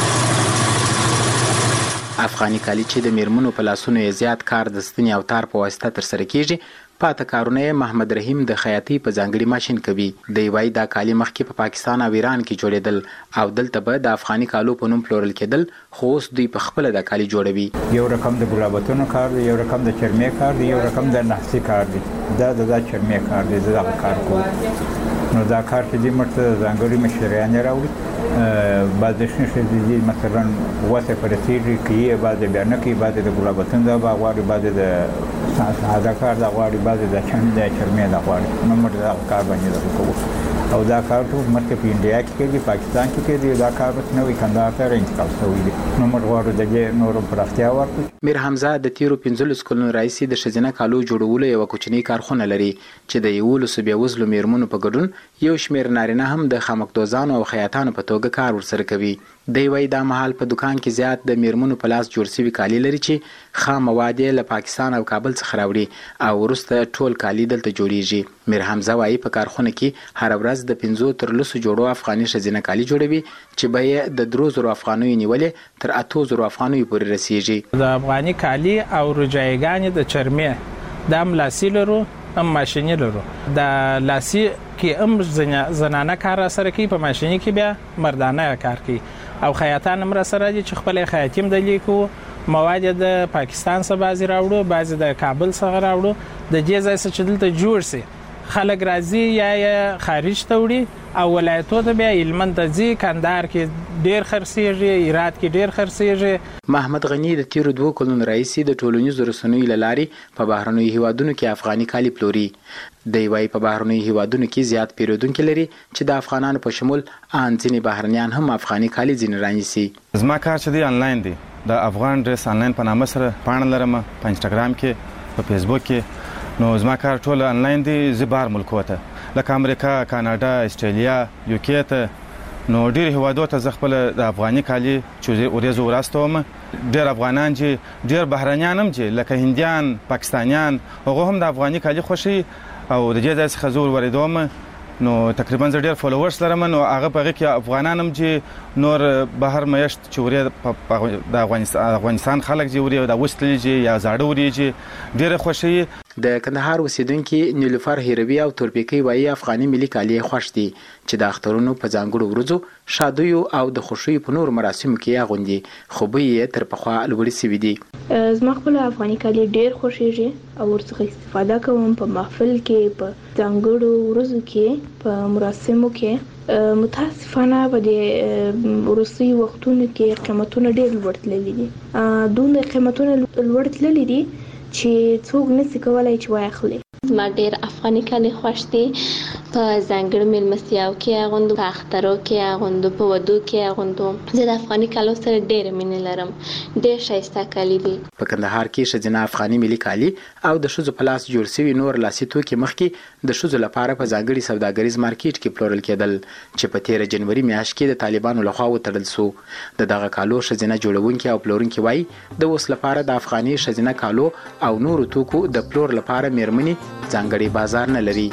افغاني کالي چې د میرمنو په لاسونو یې زیات کار د ستنې او تار په واسطه ترسره کیږي، پاته کارونه محمد رحیم د خیاطۍ په ځانګړي ماشين کوي. دی وايي دا کالي مخکې په پاکستان او ایران کې جوړېدل او دلته به د افغاني کالو په نوم پلورل کېدل، خو اوس دوی په خپل د کالي جوړوي. یو رقم د ګلابتونو کار دی، یو رقم د چرمې کار دی، یو رقم د نحسي کار دی. دا د چرمې کار دی، دا کار کوي. نو دا کار چې د مرته ځانګړي مشتریان راوړي، بعض شنه دي مثلا واسه پرسیږي کې بعض بیان کې بعض د ګلابتون دا غواړي، بعض د ساده کار دا غواړي، بعض د چند د چرمې دا غواړي. نو موږ دا کار باندې کوو او دا کار ټول مرکه په انډیا کې دی، پاکستان کې دی، دا کار اوس نوې کندهار ته انتقال شوی دی. نو موږ غواړو د نورو پراختیا ورکړو. میر حمزه د تیرو پنځلس کلونو رئیس د شزینه کالو جوړولو یو کوچنی کارخونه لري چې د یولس بیا وزلو میرمنو په ګډون یو شمیر نارینه هم د خامکدوزانو او خیاطانو په توګه کار ورسره کوي. دی وايي دا مهال په دکان کې زیات د میرمنو په لاس جوړ شوي کالي لري چې خام مواد له پاکستان او کابل څخه راوړي او وروسته ټول کالي دلته جوړیږي. میر حمزه وايي په کارخونه کې هر ورځ د پنځو تر لسو جوړو افغاني شزینه کالي جوړوي چې به یې د درو زرو افغانیو نیولې تر اتو زرو افغانیو پورې رسیږي. د افغاني کالي او رجایګانې د چرمې د املاسي لرو هم ماشیني لرو. د لاسي کې هم زنانه کار سره کوي، په ماشیني کې بیا مردانه کار کوي او خیاطان هم سره دي چې خپل خیاطیم د لیکو مواد د پاکستان څخه بازي راوړو، بعضی د کابل څخه راوړو. د دې ځای څخه چې دلته جوړ سي خلک راځي یا خارج ته وړي او ولایتو ته بیا هلمند ته ځي، کندهار کې ډیر خرڅیږي، هرات کې ډیر خرڅیږي. محمد غنی د تیرو دوه کلونو رئیس د ټولنیزو رسنیو له لارې په بهرنیو هیوادونو کې افغاني کالي پلوري. دی وايي په بهرنیو هیوادونو کې زیات پیرودونکو لري چې د افغانانو په شمول ان ځینې بهرنیان هم افغاني کالي ځینې رانیسي. زما کار چې دی آنلاین دی، د افغان ډریس آنلاین په نامه سره پاڼه لرم په انسټاګرام کې، په فیسبوک کې. نو زما کار ټول آنلاین دی، زه بهر ملکو ته لکه امریکا، کاناډا، استرالیا، یوکې ته، نو ډیر هیوادو ته زه خپل د افغاني کالي چې ورېزو وراستوم. ډیر افغانان چې ډیر بهرنیان هم چې لکه هندیان، پاکستانیان، هغه هم د افغاني کالي خوښي او د دې ځای څخه زه ورېدوم. نو تقریبا زه ډیر فالوورز لرم، نو هغه په هغه کې افغانان هم چې نور بهر میشت چې ورې د افغانستان خلک چې ورې د وستلې چې یا زاړه ورې چې ډیر خوښي. د کندهار اوسیدونکي نیلوفر هیروي او تورپیکی وايي افغاني ملي کالي خوښ دي چې د اخترونو په ځانګړو ورځو، شادیو او د خوښیو په نور مراسمو کې اغوندي، خو به یې تر پخوا لوړې سوي دي. زما خپل افغاني کالي ډیر خوښیږي او ورڅخه استفاده کوم په محفل کې، په ځانګړو ورځو کې، په مراسمو کې. متاسفانه په دې وروستي وختونو کې قیمتونه ډیر لوړ تللي دي، دومره قیمتونه لوړ تللي دي چې څوک نشي کولای چې واخلي. ما ډیر افغاني کالي خوښ دي، په ځانګړي مېلمستیاو کې اغوندو، په اخترو کې اغوندو، په ودو کې اغوندو. زه د افغاني کالو سره ډېره مینه لرم. ډېر ښایسته کالي دي. په کندهار کې ښځینه افغاني ملي کالي او د ښځو په لاس جوړ شوي نور لاسي توکي مخکې د ښځو لپاره په ځانګړي سوداګریز مارکیټ کې پلورل کېدل چې په تېره جنوري میاشت کې د طالبانو لخوا وتړل سو. د دغه کالو ښځینه جوړونکي او پلورونکي وایي د اوس لپاره د افغاني ښځینه کالو او نورو توکو د پلور لپاره میرمنې ځانګړي بازار نه لري.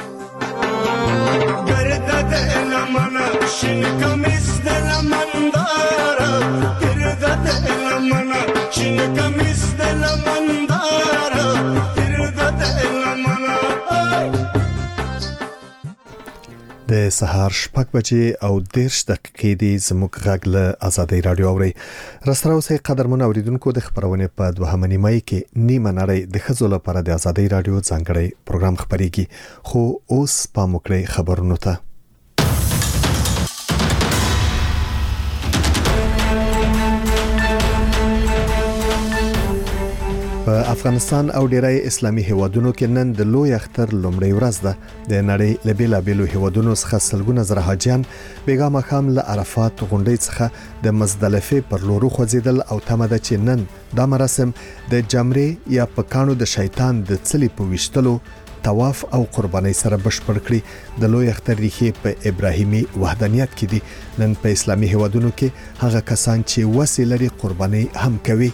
د سهار شپږ بجې او دیرش دقیقې دی. زموږ غږ له آزادۍ رادیو اوري. راسره اوسئ قدرمن اوریدونکو. د خبرونې په دوهمه نیمه کې نیمه نړۍ د ښځو لپاره د آزادۍ رادیو ځانګړی پروګرام خبريږي. خو اوس پام وکړئ خبرونو ته. په افغانستان او ډیری اسلامي هیوادونو کې نن د لوی اختر لومړی ورځ ده. د نړۍ له بیلابیلو هیوادونو څخه سلګونه زره حاجیان بیګا مخام له عرفات غونډۍ څخه د مزدلفه پر لور خوځیدل او تمه ده چې نن دا مراسم د جمرې یا پکانو د شیطان د څلی په وشتلو طواف او قرباني سره بشپړ کړي. د لوی اختر ریښې په ابراهیمي وحدانیت کې دي. نن په اسلامي هیوادونو کې هغه کسان چې وسیله لري قرباني هم کوي.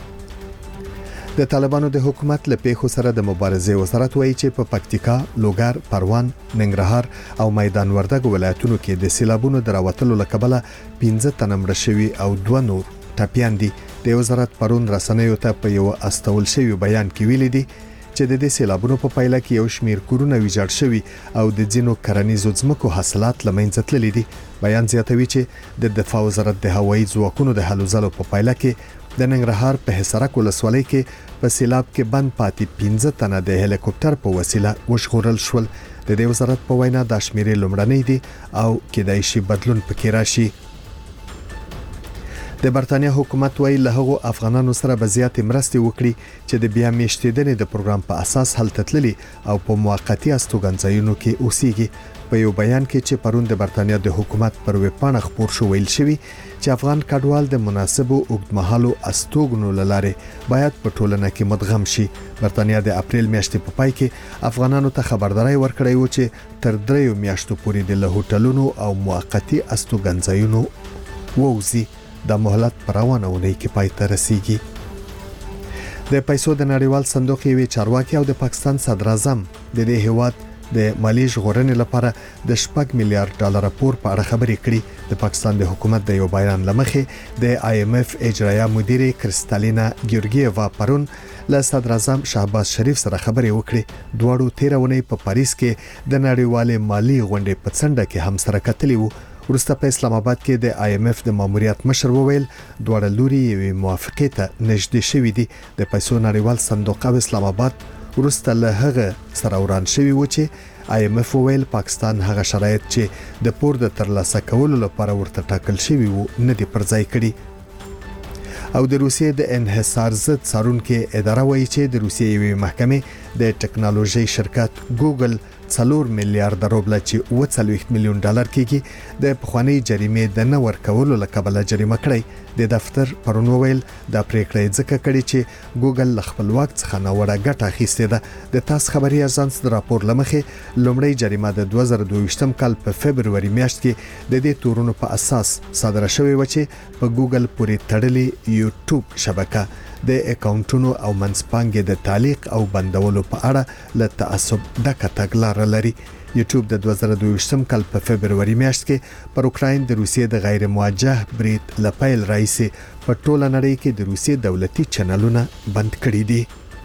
د طالبانو د حکومت له پیښو سره د مبارزې وزارت وایي چې په پکتیکا، لوګر، پروان، ننګرهار او میدان وردګ ولایتونو کې د سیلابونو دراوتلو لکبله پنځه تنه مړه شوي او دوه نور ټپيان دي. د وزارت پرون رسنیو ته په یو استول شوی بیان کې ویلي دي چې د دې سیلابونو په پایله کې یو شمیر کورونه ویجاړ شوي او د ځینو کرنیزو ځمکو حاصلات لمنځه تللي دي. بیان زیاتوي چې د دفاع وزارت د هوایي ځواکونو د هلو ځلو په پایله کې د ننګرهار په حصارک ولسوالۍ کې په سیلاب کې بند پاتې پنځه تنه د هلیکوپټر په وسیله وژغورل شول. د دې وزارت په وینا د شمیرې لومړنۍ دي او کېدای شي بدلون پکې راشي. د برتانیا حکومت وایي له هغو افغانانو سره به زیاتې مرستې وکړي چې د بیا میشتېدنې د پروګرام په اساس هلته تللي او په موقتی استوګنځایونو کې اوسېږي. په یو بیان کې چې پرون د برتانیا د حکومت پر ویبپاڼه خپور شو ویل شوی چې افغان کډوال د مناسبو اوږدمهالو استوګنو لاره باید په ټولنه کې مدغم شي. برتانیا د اپریل میاشتې په پای کې افغانانو ته خبرداري ورکړې و چې تر دریو میاشتو پورې د هوټلونو او موقتی استوګنځایونو ووزي. د مهلت پر روانه ونې کې پای ته رسیږي. د پیسو د نړیوال صندوق یوې چارواکي او د پاکستان صدر اعظم د دې هیواد د مالی ژغورنې لپاره د شپږ میلیارډ ډالر پور په اړه خبرې کړې. د پاکستان د حکومت د یو بیان لمخې د آی ایم ایف اجرایه مدیره کریستالینا ګیورګیeva پرون له صدر اعظم شهباز شریف سره خبرې وکړې. دواړو تیرونې په پاریس کې د نړیوال مالی غونډې په څنډه کې هم سره کتلي وو. ورسته په اسلام آباد کې د آی ایم ایف د ماموریت مشر وویل دواړه لوري یوې موافقې ته نږدې شوي دي. د پیسو نړیوال صندوق او اسلام آباد ورسته له هغه سره وران شوی و چې آی ایم ایف ویل پاکستان هغه شرایط چې د پور د ترلاسه کولو لپاره ورته ټاکل شوی وو نه دی پر ځای کړی. او د روسیې د انحصار ضد څارونکو اداره وایي چې د روسیې یوې محکمې د ټکنالوژي شرکت ګوګل څلور میلیارډ روبل چې اوه څلوېښت میلیون ډالر کېږي د پخوانی جریمې د نه ورکولو لکبله جریمه کړی. د دفتر پرون ویل د پریکړې ځکه کړي چې ګوګل خپلواک څخه نه وړه ګټه اخیستې ده. د تاس خبري اژانس د راپور لمخې لومړی جریمه د دوه زره دوه ویشتم کال په فبرवरी میاشت کې د دې تورونو په اساس صادره شوې و چې په ګوګل پورې تړلې یوټیوب شبکه د اکاونټونو او منځپانګې د تعلیق او بندولو په اړه له تعصب ډکه تګلاره لري. یوټیوب د دوه زره دوه ویشتم کال په فبرवरी میاشت کې پر اوکراین د روسیې د غیر موجه برید لپیل رئیس په ټوله نړۍ کې د روسیې دولتي چینلونه بند کړي دي.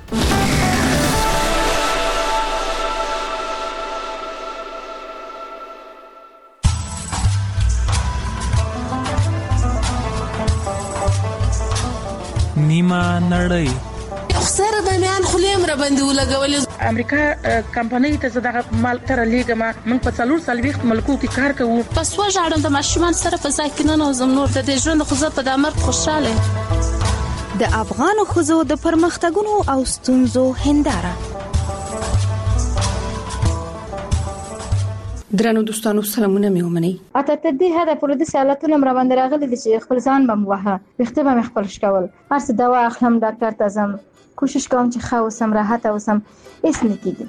نیمه نړۍ سره د میان خلیم را باندې ولګولې. امریکا کمپنۍ ته زداغه مال تر لیګما من په څلور سلويخت ملکو کې کار کوو. پس وژاړم د ماشومان سره په ځای کې نه نوزم نور د دې ژوند خو زه په دمر خوشاله. د افغان خزو د پرمختګونو او ستونزو هنداره درنو دوستانو سلامونه مې ومني. اته ته دې هدا پر دې سالتونه مر باندې راغلي دي چې خپل ځان بم وها وخته به خپل شکول هر څه دوا اخلم ډاکټر ته ځم کوشش کوم چې ښه اوسم راحت اوسم هیڅ نه کیږي.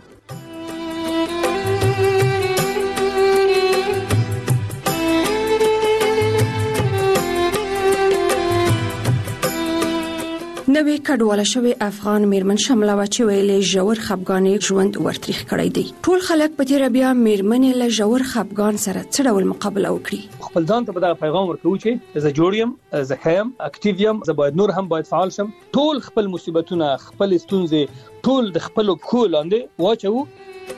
نوې کډواله شوی افغان میرمن شمله و چې ویلې ژور خپګان ژوند ورتریخ کړی دی. ټول خلک په تیر بیا میرمنې له ژور خپګان سره څه ډول مقابله وکړي. خپل ځان ته به پیغام ورکوي چې زه جوړ یم، زه خیم، اکټیو یم، زه باید نور هم باید فعال شم. ټول خپل مصیبتونه، خپل ستونزې ټول د خپل پښو لاندې واچو.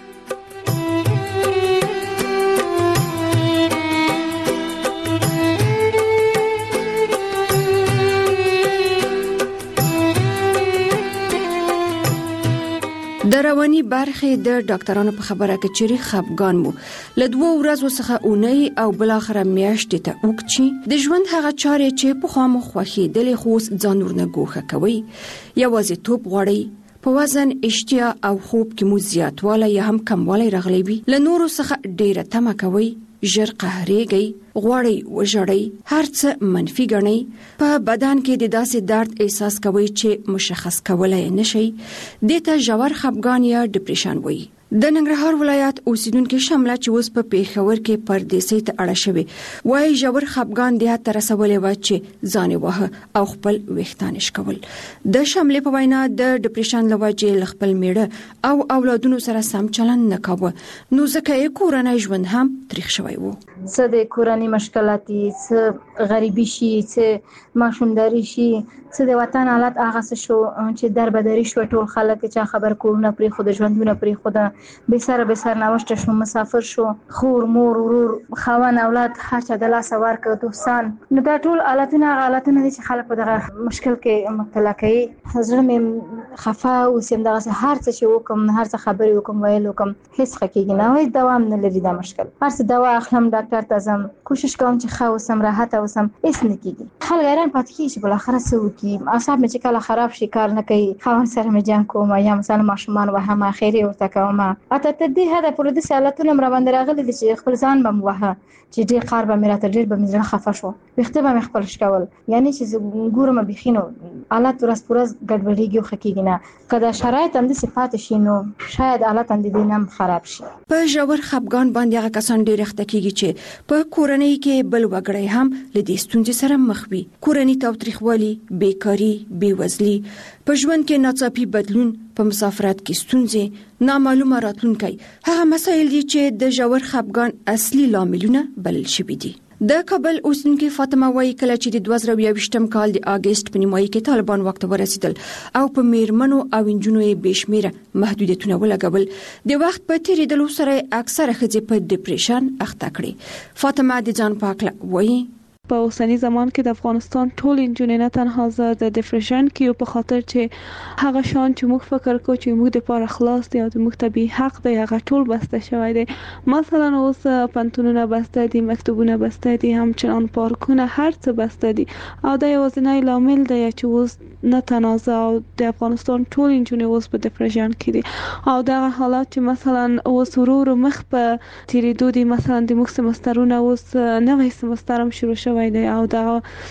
د رواني برخې د ډاکټرانو په خبره کې چې خپګان مو له دوه ورځې څخه اونۍ او بل اخر میاشتې ته وکړي د ژوند هغه چارې چې په خامو خوخي د لخوس ځان ورنه ګوخه کوي یوازې توپ غوړي په وزن اشتیا او خوب کې مو زیاتوالی یا هم کموالی راغلی وي له نورو څخه ډیره تمه کوي ژر قهرېږي غواړي وژړئ هر څه منفي ګڼئ په بدن کې د داسې درد احساس کوي چې مشخص کولای نشي دې ته ژور خپګان یا ډیپریشن وایي. د ننګرهار ولایت اوسیدونکو شمله چې اوس په پیښور کې پردیسي ته اړه شوی وایي ژور خپګان د هغه تر رسولې و چې ځان وه او خپل وختانش کول. د شملې په وینا د ډیپریشن لوجې خپل میړه او اولادونو سره سم چلند نه کاوه نو ځکه یې کورنۍ ژوند هم تریخ شوی وو. څه د کورنۍ مشکلاتي، څه غریبي شي، څه ماشومداري شي، څه د وطن حالت هغه څه شو چې دربدري شو. ټول خلک چې خبر کورونه پرې خو د ژوندونه پرې خو د به سره به سره نوشته شو، مسافر شو، خور مور ورور خوان اولاد هر چا د لاس ورکړ دوستان. نو دا ټول حالتونه حالتونه دي چې خلک په دغه مشکل کې مبتلا کوي. حضرت مې خفا او سیم دغه هر څه چې وکم هر څه خبرې وکم ویل وکم هیڅ حقیقي نه وي دوام نه لري دا مشکل. هر څه دوا اخلم ډاکټر ته ځم کوشش کوم چې ښه اوسم راحت اوسم هیڅ نه کیږي. خلک حیران پاتې کیږي چې بل اخر څه وکي. اعصاب مې چې کله خراب شي کار نه کوي خوان سره مې جنگ کوم یا مثلا ماشومان وهم اخیری ورته کوم. اته ته دې هدا پر دې سالتونه مر باندې راغلي دي چې خپل ځان بم وها چې دې قار به مې راته ډېر به مې زړه خفه شو وخته به مې خپل شکول یعنی چې ګورم بخینو حالت ورس پرز ګډوډیږي خو کېږي نه کله شرایط هم د صفات شي نو شاید حالت هم دې نم خراب شي. په ژور خپګان باندې هغه کسان ډېر اخته کېږي چې په کورنۍ کې بل وګړي هم له دې ستونزې سره مخ وي. کورنۍ تاوتریخوالي، بیکاری، بیوزلي، په ژوند کې ناڅاپي بدلون، په مسافرت کې ستونزې، نامعلومه راتلونکي هغه مسایل دي چې د ژور خپګان اصلي لاملونه بلل شوي دي. د کابل اوسیدونکو فاطمه وايي کله چې د دوه زره یوویشتم کال د اگست په نیمایي کې طالبان وخت ورسېدل او په میرمنو او انجونو یې بشمیره محدودیتونه ولګول د وخت په تیریدلو سره اکثره ښځې په ډیپریشن اخته کړي. فاطمه د ځان پاکله وايي په اوسنی زمان کې د افغانستان ټول انجونې نه تنها زه د ډیپریشن کې په خاطر چې هغه شان چې موږ فکر کوو چې موږ د پاره خلاص دی او د موږ طبي حق دی هغه ټول بسته شوی دی. مثلا اوس پنتونونه بسته دي، مکتوبونه بسته دي، همچنان پارکونه هر څه بسته دي او دا یوازینی لامل دی چې اوس نه تنازع او د افغانستان ټول انجونې اوس په ډیپریشن کې دي او دا حالات چې مثلا اوس ورور مخ په تیریدو دي. مثلا د موږ سمسترونه اوس نوې سمستر هم شروع شوی دی او دا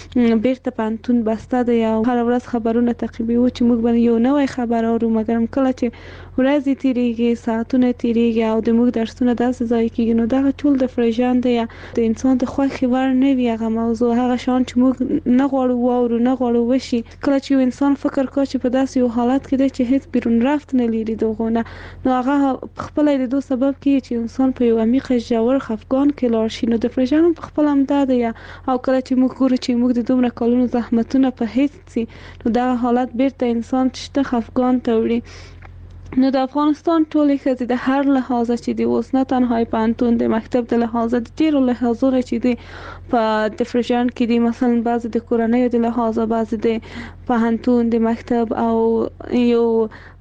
بیرته پانتون بسته دی او هر ورځ خبرونه تعقیبوي چې موږ باندې یو نوې خبر اورو مګر کله چې ورځې تیریږي ساعتونه تیریږي او د موږ درسونه داسې ځای کېږي نو دا ټول ډیپریشن دی. د انسان د خوښي ور نه وي هغه موضوع هغه شان چې موږ نه غواړو واورو نه غواړو وشي. کله چې انسان فکر کوي چې په داسې یو حالت کې دی چې هیڅ بیرون رفت نه لري دغه نو هغه خپل د دوه سبب کې چې انسان په یو عمیق ژور خفګان کې لاړ شي. نو ډیپریشن په خپل هم دا دی او کله چې موږ ګورو چې موږ د دومره کلونو زحمتونه په هیڅ سي نو دا حالت بیرته انسان شته خفګان ته وړي. نو د افغانستان ټولې ښځې د هر لحاظه چې دی اوس نه تنها پانتون د مکتب د لحاظه د ډیرو لحاظونو چې دی په ډیپریشن کې دي. مثلا بعضې د کورنۍ د لحاظه، بعضې د پوهنتون د مکتب او یو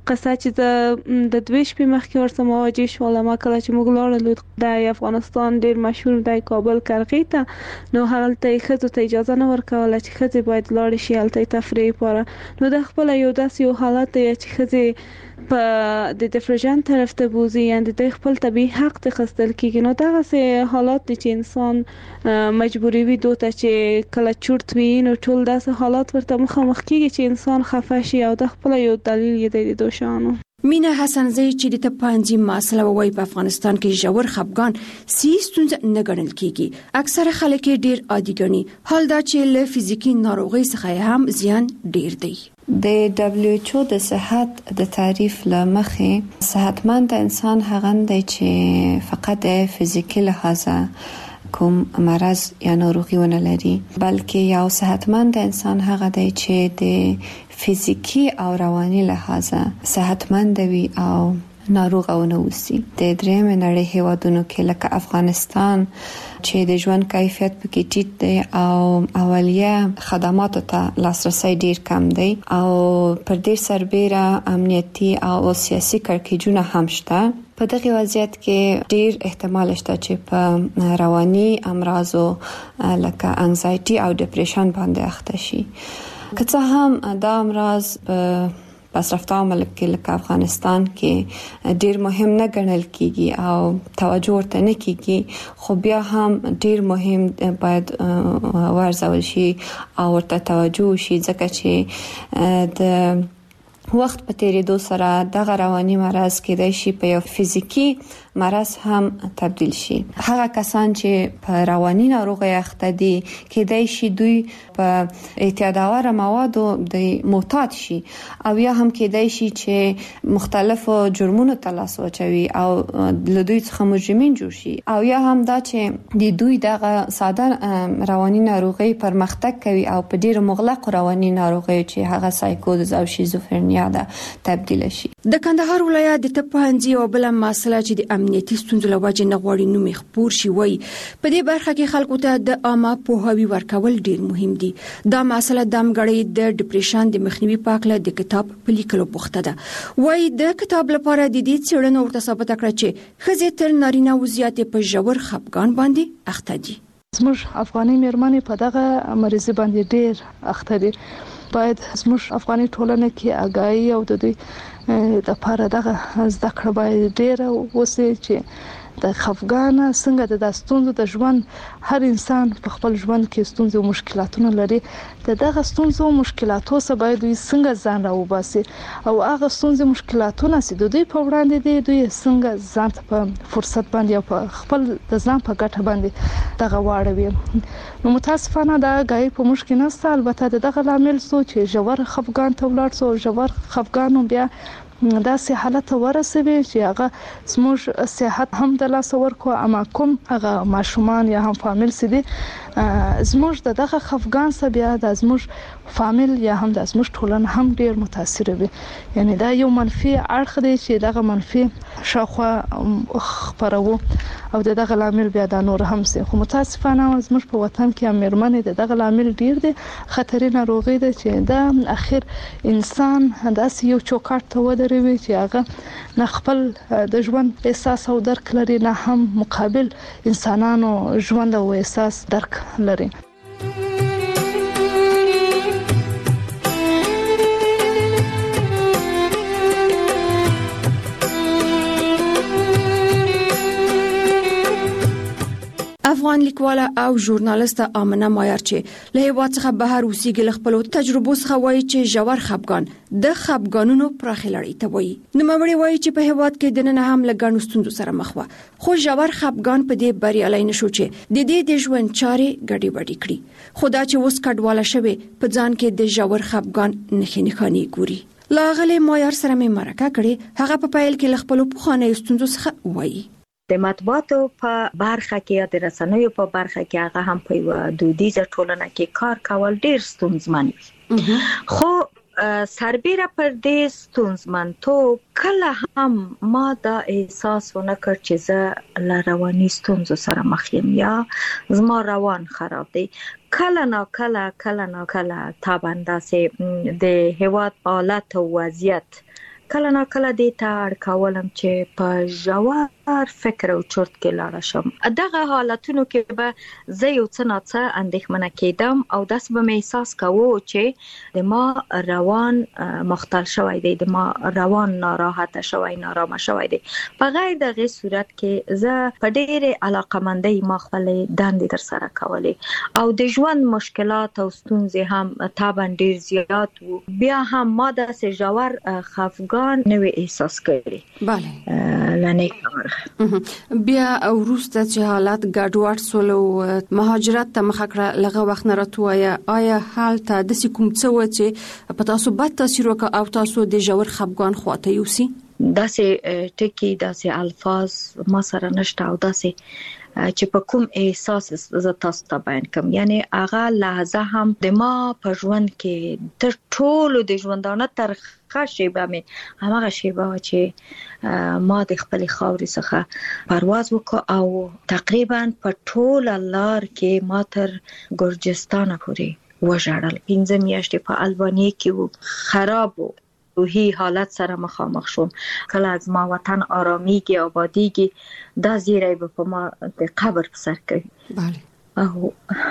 قصه چې د د دوی شپې مخکې ورسره مواجه شول ما کله چې موږ لاړو د افغانستان ډیر مشهور دی کابل کرغې ته نو هلته ښځو ته اجازه نه ورکوله چې ښځې باید لاړې شي هلته تفریح لپاره نو د خپل یو داسې یو حالت دی چې ښځې په د ډیفریژن طرف ته بوزي یا د خپل طبيعي حق ته خستل کیږي نو دا غسه حالات دي چې انسان مجبوری وي دوته چې کله چورت وي نو ټول داسې حالات ورته مخامخ کیږي چې انسان خفه شي او د خپل یو دلیل یې د دوشانو مینا حسن زئی چې د تپانځي مسله وای په افغانستان کې جوړ خپګان سیستونز نه ګڼل کیږي اکثره خلک ډیر عادي ګڼي حال دا چې له فزیکی ناروغي څخه هم زیان ډیر دی د دبليو ایچ او د صحت د تعریف لمخې صحتمند انسان هغه دی چې فقط فزیکی لحاظه کوم مرض یا ناروغي ونه لري بلکې یو صحتمند انسان هغه دی چې د فزیکی او رواني لحاظه صحتمند وي او ناروغ او نه وسی د درېم نړۍ هیوادونو کې لکه افغانستان چې د ژوند کیفیت پکې ټیټ دی او اولیه خدماتو ته لاسرسي ډیر کم دی او پر دې سربېره امنیتي او سیاسي کړکېچونه هم شته په دغه وضعیت کې ډیر احتمال شته چې په رواني امراضو لکه انزایټي او ډیپریشن باندې اخته شي که څه هم دا امراض په پسرفته ملک کې لکه افغانستان کې ډیر مهم نه ګڼل کیږي او توجه ورته نه کیږي خو بیا هم ډیر مهم باید ورزول شي او ورته توجه شي ځکه چې د وخت په تیریدو سره دغه رواني مرض کېدای شي په یو فزیکی مرض هم تبدیل شي هغه کسان چې په رواني ناروغي اخته دي کېدای شي دوی په اعتیادآور موادو د معتاد شي او یا هم کېدای شي چې مختلفو جرمونو ته لاس واچوي او له دوی څخه مجرمین جوړ شي او یا هم دا چې د دوی دغه ساده رواني ناروغي پرمختګ کوي او په ډیره مغلق رواني ناروغي چې هغه سایکوز او شیزوفرنیا ده تبدیل شي د کندهار ولایت د تپانځي او بل مسله چې د امنیتي ستونزو لوجه نه غوړي نو مخبور شي وای په دې برخه کې خلکو ته د عامه پوهاوی ورکول ډیر مهم دي دا مسله د امګړې د ډیپریشن د مخنیوي پاکله د کتاب په لیکلو بوخته ده وای د کتاب لپاره د دې څېړنو ورته ثابت کړ چې خزې تر نارینه وضعیت په جوړ خپګان باندې اخته دي زموږ افغاني مېرمنې په دغه مریضي باندې ډیر اخته دي باید زموږ افغاني ټولنه کې آگاهی او د دوی د لپاره دغه زده کړه باید ډیره وسی چې د خفګان څنګه د داستونو د ژوند هر انسان په خپل ژوند کې ستونزې او مشکلاتونه لري د دغه ستونزو او مشکلاتو سره باید دوی څنګه ځان راوباسي او هغه ستونزې مشکلاتونه چې د دوی په وړاندې دي دوی څنګه ځان په فرصت باندې او په خپل د ځان په ګټه باندې دغه واړوي نو متاسفانه دا غي په مشکل نه البته دغه لامل سو چې جوړ خفګان ته ولاړ سو جوړ خفګان بیا دا سه حالت ورسوي چې هغه زموږ صحت هم د لاس ورکو اما کوم هغه ماشومان یا هم فامیل سدي زموږ دغه خفګان سره بیا د زموږ فامیل یا هم د زموږ ټولنه هم ډیر متاثر وي یعنی دا یو منفي اړخ دی چې دغه منفي شاخوا خبرو او دغه لامل بیا د نور هم سي خو متاسفانه زموږ په وطن کې امرمنې دغه لامل ډیر دي خطرې ناروغي ده چې دا اخر انسان داسې یو چوکاټ ته ودروي چې هغه نه خپل د ژوند احساس او درک لري نه هم مقابل انسانانو ژوند او احساس درک لري افغان لیکواله او ژورنالیست آمنه مایار چې له هیواد څخه بهر اوسېږي خپل تجربو څخه وایي چې جوړ خپګان د خپګانونو پراخه لړۍ ته وایي نو مړی وایي چې په هیواد کې د نن هم لګڼو ستونزو سره مخ و خو جوړ خپګان په دې بریالي نشو چې د دې د ژوند چارې ګډي وډي کړي خدا چې اوس کډواله شوی په ځان کې د جوړ خپګان نخې نخاني ګوري لاغله مایار سره مې مرکه کړي هغه په پایل کې خپل پخواني ستونزو څخه وایي د مطبوعاتو په برخه کې یا د رسنیو په برخه کې هغه هم په یو دودیزه ټولنه کې کار کول ډیر ستونزمن وي خو سربېره پر دې ستونزمنتوب کله هم ما دا احساس ونه کړ چې زه له رواني ستونزو سره مخ یم یا زما روان خراب دی کله نا کله کله نا کله تابنده سي د هیواد حالت او وضعیت کله نه کله دې ته اړ کولم چې په ژور فکر او چرت کې لاړ شم. دغه حالتونو کې به زه یو څه نه څه اندېښمنه کېدم او داسې به مې احساس کوو چې د ما روان مختل شوی دی، د ما روان ناراحته شوی، نارامه شوی دی. په غیر دغه صورت کې زه په ډېرې علاقمندۍ ما خپلې دندې ترسره کولې او د ژوند مشکلات او ستونزې هم طبعا ډېر زیات وو. بیا هم ما داسې ژور خفګان نوې احساس کړی. بله لنی کار بیا وروسته چې حالات ګډوډ سول او مهاجرت ته مخه کړه، لغه وخت نه راتوایا آیا حالت د کوم څه و چې په تاسو بد تاثیر وکړ او تاسو د ژور خفګان خواته یوسي؟ داسې ټکی داسې الفاظ ما سره نشته او داسې چې په کوم احساس ز تاسو ته بیان کوم. یعنی هغه لحظه هم د ما په ژوند کې تر ټولو د ژوندانه تر خاصه مې هغه شیبه چې ما د خپل خاورې څخه پرواز وکړ او تقریبا په ټول لار کې ما تر ګرجستان پورې وژړل. پنځه میاشتې په البانیا کې وو، خراب وو، روحي حالت سره مخامخ شوم. کله از ما وطن آرامیږي آبادیږي دا زیری به په ما د قبر په سر کوي. بله او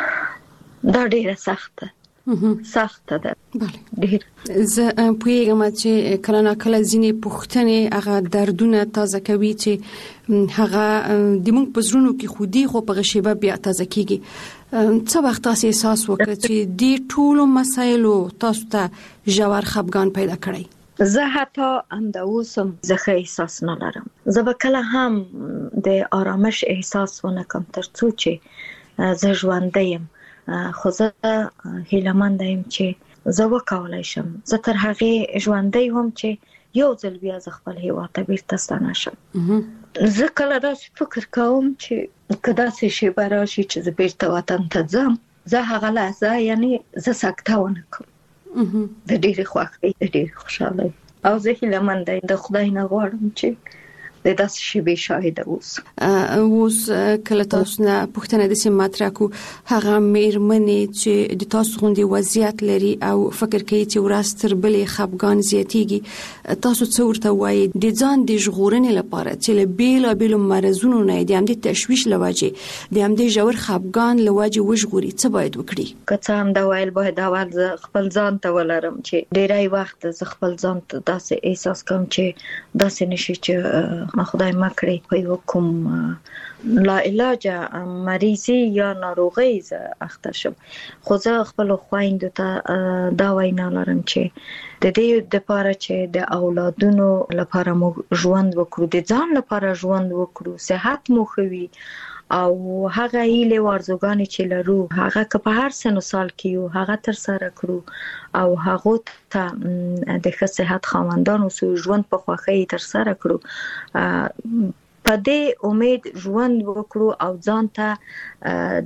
دا ډیره سخته سخته ده. بله ډیر. زه پوهیږم چې کله نه کله ځینې پوښتنې هغه دردونه تازه کوي چې هغه د موږ په زړونو کې خودي خو په غشيبه بیا تازه کیږي. څه وخت تاسو احساس وکړ چې د ټولو مسایلو تاسو ته ژور خفګان پیدا کړی؟ زه حتی هم د اوسم زه احساس نه لرم. زه به کله هم د آرامش احساس ونه کوم تر څو چې زه ژوندی یم. خو زه هیله‌مند یم چې زه وکولای شم. زه تر هغې ژوندی هم چې یو ځل بیا زه خپل هیواد ته بیرته ستنه شم. زه کله داسې فکر کوم چې که داسې شیبه راشي چې زه بیرته وطن ته ځم، زه هغه لحظه یعنی زه سکته ونه کوم د ډېرې خوښۍ، د ډېرې خوشحالۍ او زه هیله‌مند یم د خدای نه غواړم چې د داسې شیبې شاهد اوس. اوس کله تاسو نه پوښتنه د سیم مطرح کو هغه میرمنې چې د تاسو غوندي وضعیت لري او فکر کوي چې ورځ تر بلې خفګان زیاتیږي، تاسو څه ورته وایي د ځان د ژغورنې لپاره چې له بیلابیلو مرزونو نه د همدې تشویش لوجه د همدې ژور خفګان لوجه وژغوري، څه باید وکړي؟ که څه هم دا ویل باید اول زه خپل ځان ته ولرم چې ډیری وخت زه خپل ځان ته داسې احساس کوم چې داسې نشي چې ما خدای ما کړی په یو کوم لا علاج مریضي یا ناروغي زه اخته شم. خو زه خپل خويندو ته دا وینا لرم چې د دې د لپاره چې د اولادونو لپاره مو ژوند وکړو، د ځان لپاره ژوند وکړو، صحت مو خوي او هغه ایله ورزګانی چې لرو هغه که په هر سن سال کې یو هغه تر سره کړو او هغه ته د ښه صحت خاوندانو سو ژوند په خوخه تر سره کړو. په دې امید ژوند وکړو او ځان ته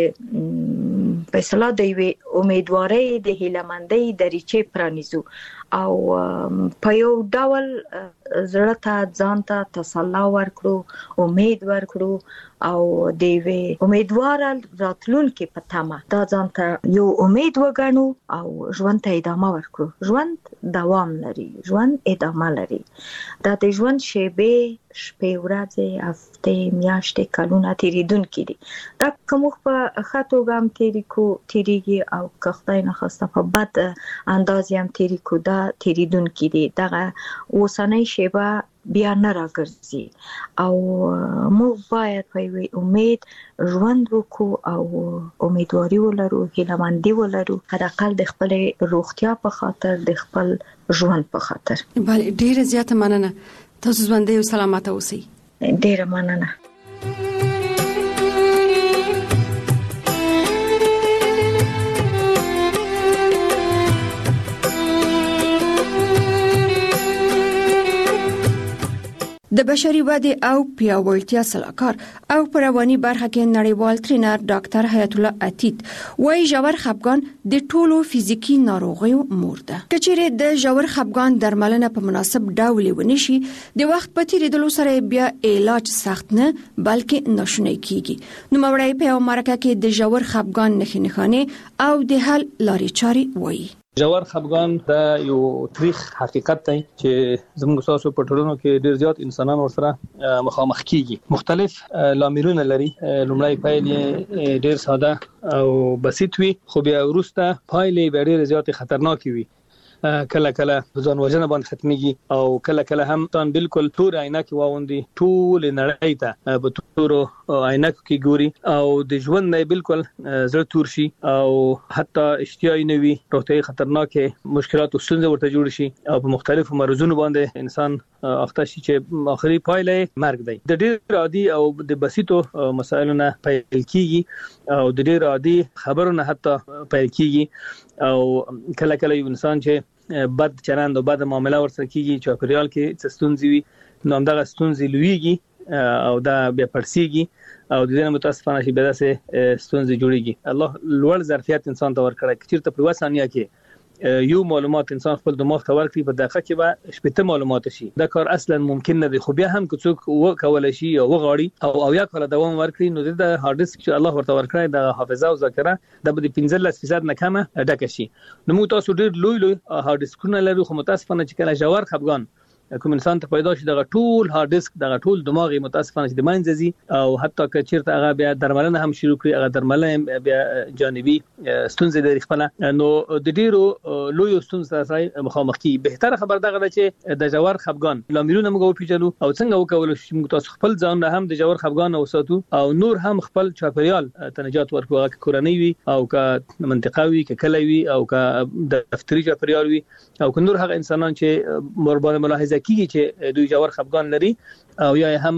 د په اصطلاح د امیدوارۍ د هیله‌مندۍ دریچې پرانیزو او په یو ډول زړه ته ځان ته تسلا ورکړو، امید ورکړو او د وی امیدوار راتلونکي په تمه دا ځان ته یو امید وګڼو او ژوند ته ادامه ورکړو. ژوند دوام لري، ژوند ادامه لري. دا د ژوند شیبې شپې ورځې هفته میاشتې کلونه تیریدونکي دي. دا کوم په خاطو ګام تیری کو تیریږي او که خدای نه خواسته په بد انداز هم تیری کو دا تیریدونکي دي. دغه اوسنۍ شیبه بیا نه راګرځي او موږ باید په یوه امید ژوند وکړو او امیدواري ولرو، هیله‌مندي ولرو، حداقل د خپل روغتیا په خاطر، د خپل ژوند په خاطر. بله ډیره زیاته مننه. تاسو ژوندۍ او سلامته اوسئ. ډیره مننه. د بشري ودې او پیاوړتیا سلاکار او په رواني برخه کې نړیوال ټرینر ډاکټر حیات الله عتیق وايي ژور خفګان د ټولو فزیکی ناروغیو مور ده. کچېره د ژور خفګان درملنه په مناسب ډول ونشي د وخت په تیریدلو سره بیا علاج سخت نه بلکې ناشونی کیږي. نو مورای په مرکه کې د ژور خفګان نښې نښانې او د حل لارې چارې وايي. جوار خفګان د یو تاریخ حقیقت دی چې زموږ تاسو په ټولنو کې ډیر زیات انسانان ورسره مخامخ کیږي. مختلف لاملونه لري. لومړی پایل یې ډیر ساده او بسيط وي، خو بیا وروسته پایلې ډیر زیات خطرناک وي. کله کله ځان وژنه باندې ختميږي او کله کله هم تان بالکل تور عینکې واوندي، ټول نړۍ ته په تور عینکو کې ګوري او د ژوند نه بالکل زړه تور شي او حتی اشتیاي نه وي، روغتي خطرناکه مشکلات او ستونزې ورته جوړ شي او په مختلفو مرزونو باندې انسان اخته شي چې اخري پایله مرګ دی. د ډېر عادي او د بسيطو مسایلو نه پیل کیږي او د ډېر عادي خبرو نه حتی پیل کیږي او کله کله یو انسان چې بد چلند او بد معامله ورسره کیږي چې پریال کې څه ستونزې وي نو همدغه ستونزې لویږي او دا بیا پرسیږي او د دې متاسفانه شي بیا سه ستونزې جوړیږي. الله لوړ ظرفیت انسان ته ورکړي چې تر په وسانیا کې یو معلومات انسان خپل دماغ ته ورکړي په دقیقه کې به شپږ معلومات شي. دا کار اصلا ممکن نه دی، خو بیا هم که څوک وکول شي او وغاړي او او یا کله دوام ورکړي نو د هارد ډیسک چې الله ورته ورکړي د حافظه او ذاکره د پنځلس فیصد نه کمه ډکه شي. نو موږ تاسو ډیر لوی لوی هارد ډیسکونه لرو، خو متاسفانه چې کله جوار خفګان کوم انسان ته پیدا شي دغه ټول هارد ډیسک دغه ټول دماغي متاسفانه چې د منځزي او حتی که چیرته هغه بیا درملنه هم شروع کړي، هغه درملنه بیا جانبي ستونزې لري خپل نو د ډیرو لوی ستونزې سره مخامخ کی. بهتره خبر دغه ده چې د جوار خفګان لاملونه موږ وپیژنو او څنګه وکول شي موږ تاسو خپل ځان هم د جوار خفګان او ساتو او نور هم خپل چاپیریال تنجات ورکوه، که کورنۍ وي او که منطقه وي، که کلی وي او که دفتري چاپیریال وي او که نور هغه انسانان چې مربانه ملاحظه کیږي چې دوی جوار خفګان لري او یا هم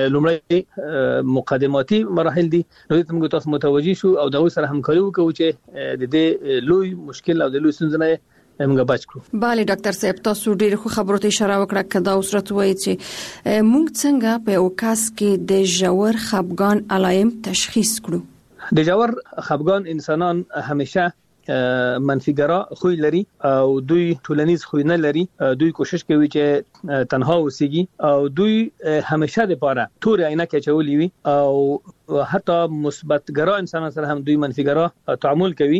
لومړی مقدماتي مراحل دي، نو دې موږ تاسو متوجي شو او دغه سره همکاري وکړو چې د دې لوی مشکل او د لوی ستونزې نه موږ بچ کړو. bale ډاکټر صاحب تاسو ډیر خو خبرو ته اشاره وکړه کدا اوسرت وایي چې موږ څنګه په اوکاس کې د جوار خفګان علائم تشخیص کړو. د جوار خفګان انسانان همیشه منفیګرا خوې لري او دوی ټولنیز خوې نه لري، دوی کوشش کوي چې تنها اوسېږي او دوی همیشه د پاره تور عینکې چولې وي او حتی مثبت ګرا انسانان سره هم دوی منفیګرا تعامل کوي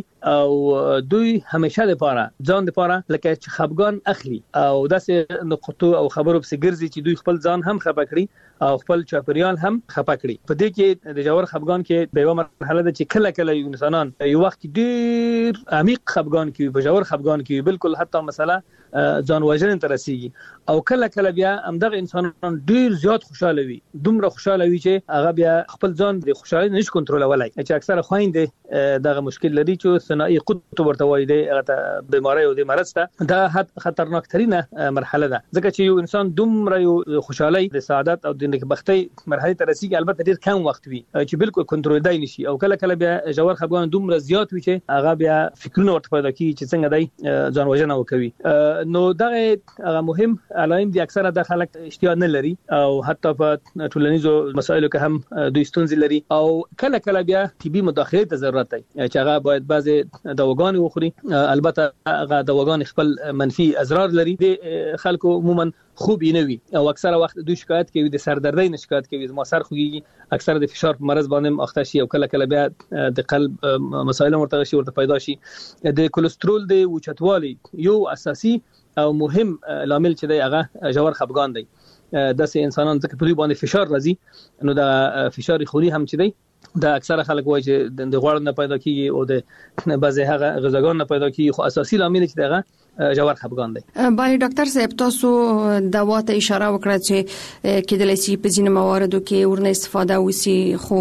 او دوی همیشه د پاره ځان د پاره لکه چې خفګان اخلي او داسې نقطو او خبرو په ګرځي چې دوی خپل ځان هم خپه کړي او خپل چاپیریال هم خپه کړي. په دې کې د جوار خفګان کې د یو مرحله ده چې کله کله انسانان یو وخت ډیر عمیق خفګان کې په جوار خفګان کې بالکل حتی مثلا ځان وژنې ته رسیږي او کله کله بیا همدغه انسانان ډیر زیات خوشاله وي، دومره خوشاله وي چې هغه بیا خپل ځان د خوشالۍ نشي کنټرولولای، چې اکثره خويندې دغه مشکل لري چې ثنائي قطب ورته وایي دی، هغه بیماری او د مرض ته دا خطرناک ترينه مرحله ده، ځکه چې یو انسان دومره یو خوشالۍ د سعادت او د نیکبختۍ مرحله ته رسیږي البته ډیر کم وخت وي چې بالکل کنټرول دی نشي او کله کله بیا جوار خفګان دومره زیات وي چې هغه بیا فکرونه ورته پیدا کوي چې څنګه دی ځان وژنه وکوي. نو دغه مهم علائم دي اکثره د خلک اشتیا نه لري او حتی په ټولنیزو مسایلو کې هم دوی ستونزې لري او کله کله بیا طبي مداخله ته ضرورت دی چې هغه باید بعضي دواګان وخوري. البته هغه دواګان خپل منفي اضرار لري، د خلکو عموما خوب نه وي او اکثره وخت دوی شکایت کوي د سردردۍ نه شکایت کوي، ما سر خوږي، اکثره د فشار په مرز باندې اخته شي او کله کله بیا د قلب مسایل مرتبط شي ورته پیدا شي. د کولېسترول د اوچتوالي یو اساسي او مهم لامل چې دی هغه جوار خفګان دی. داسې انسانان ځکه په دوی باندې فشار راځي نو د فشار خوني هم چې دی دا اکثره خلک وایي چې د غوړ نه پیدا کیږي او د بعضي هغه غذاګان نه پیدا کیږي، خو اساسي لامل چې دغه جوار خفګان دی. بله ډاکټر صاحب تاسو دوا ته اشاره وکړه چې کېدلای شي په ځینې مواردو کې ورنه استفاده وسی، خو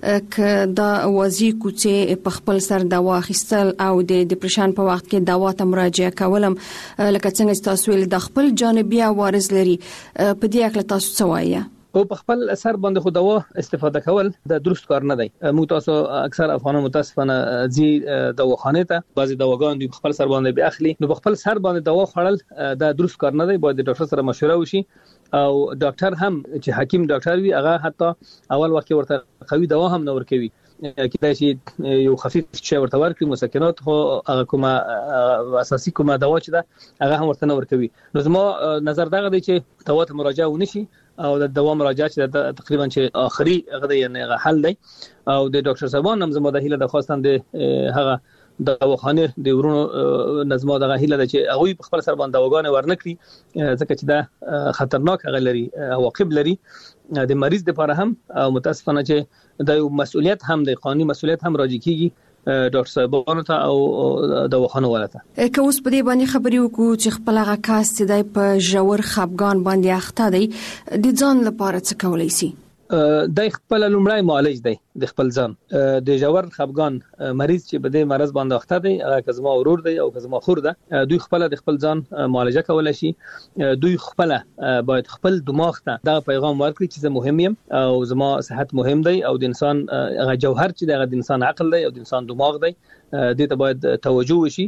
ک دا وازی کوڅه په خپل سر دوا اخیستل او د ډیپریشن په وخت کې دوا ته مراجعه کولم لکه څنګه تاسو ول د خپل جانبي عوارض لري، په دې اړه تاسو څه وایي؟ او په خپل اثر باندې خو دوا استفاده کول د درست کار نه دی. موږ تاسو اکثر افغانان متاسفانه ځي دواخانه ته بعضي دواګان دوی خپل سر باندې به اخلي، نو په خپل سر باندې دوا خوړل د درست کار نه دی، باید د ډاکټر سره مشوره وشي او ډاکټر هم چې حکیم ډاکټر وي هغه حتی اول وخت ورته قوي دوا هم نه ورکوي، کله چې یو خفیف شی ورته ورکړي مسکنات خو هغه کومه اساسي کومه دوا چې ده هغه هم ورته نه ورکوي. نو زما نظر دغه دی چې دوا ته مراجعه ونشي او د دوا مراجعه چې تقریبا چې اخري غدي یعنی حل دی او د ډاکټر صاحبان هم زما د هیله د خواستم د هغه د دواخانه د ورونو نظم دغه هیله ده چې هغه په خپل سر باندې دواګانې ورنکړي ځکه چې دا خطرناک غلري عواقب لري د مریض لپاره هم او متاسفانه چې د مسؤلیت هم د قانوني مسؤلیت هم راځي کیږي ډاکټر صاحبانو ته او دواخانو ولته که اوس په دې باندې خبرې وکړو چې خپل هغه کاس چې د په ژور خپګان باندې اخته دی د ځان لپاره څه کولای شي د خپل لومړی معالج دی د خپل ځان د ژور خپګان مریض چې په دې مرض باندې اخته دی هغه کزما ورور دی او کزما خور ده دوی خپل د خپل ځان معالجه کولای شي دوی خپل باید خپل دماغ ته دا پیغام ورکړي چې زه مهم یم او زما صحت مهم دی او د انسان هغه جوهر چې د انسان عقل دی او د انسان دماغ دی دې ته باید توجه وشي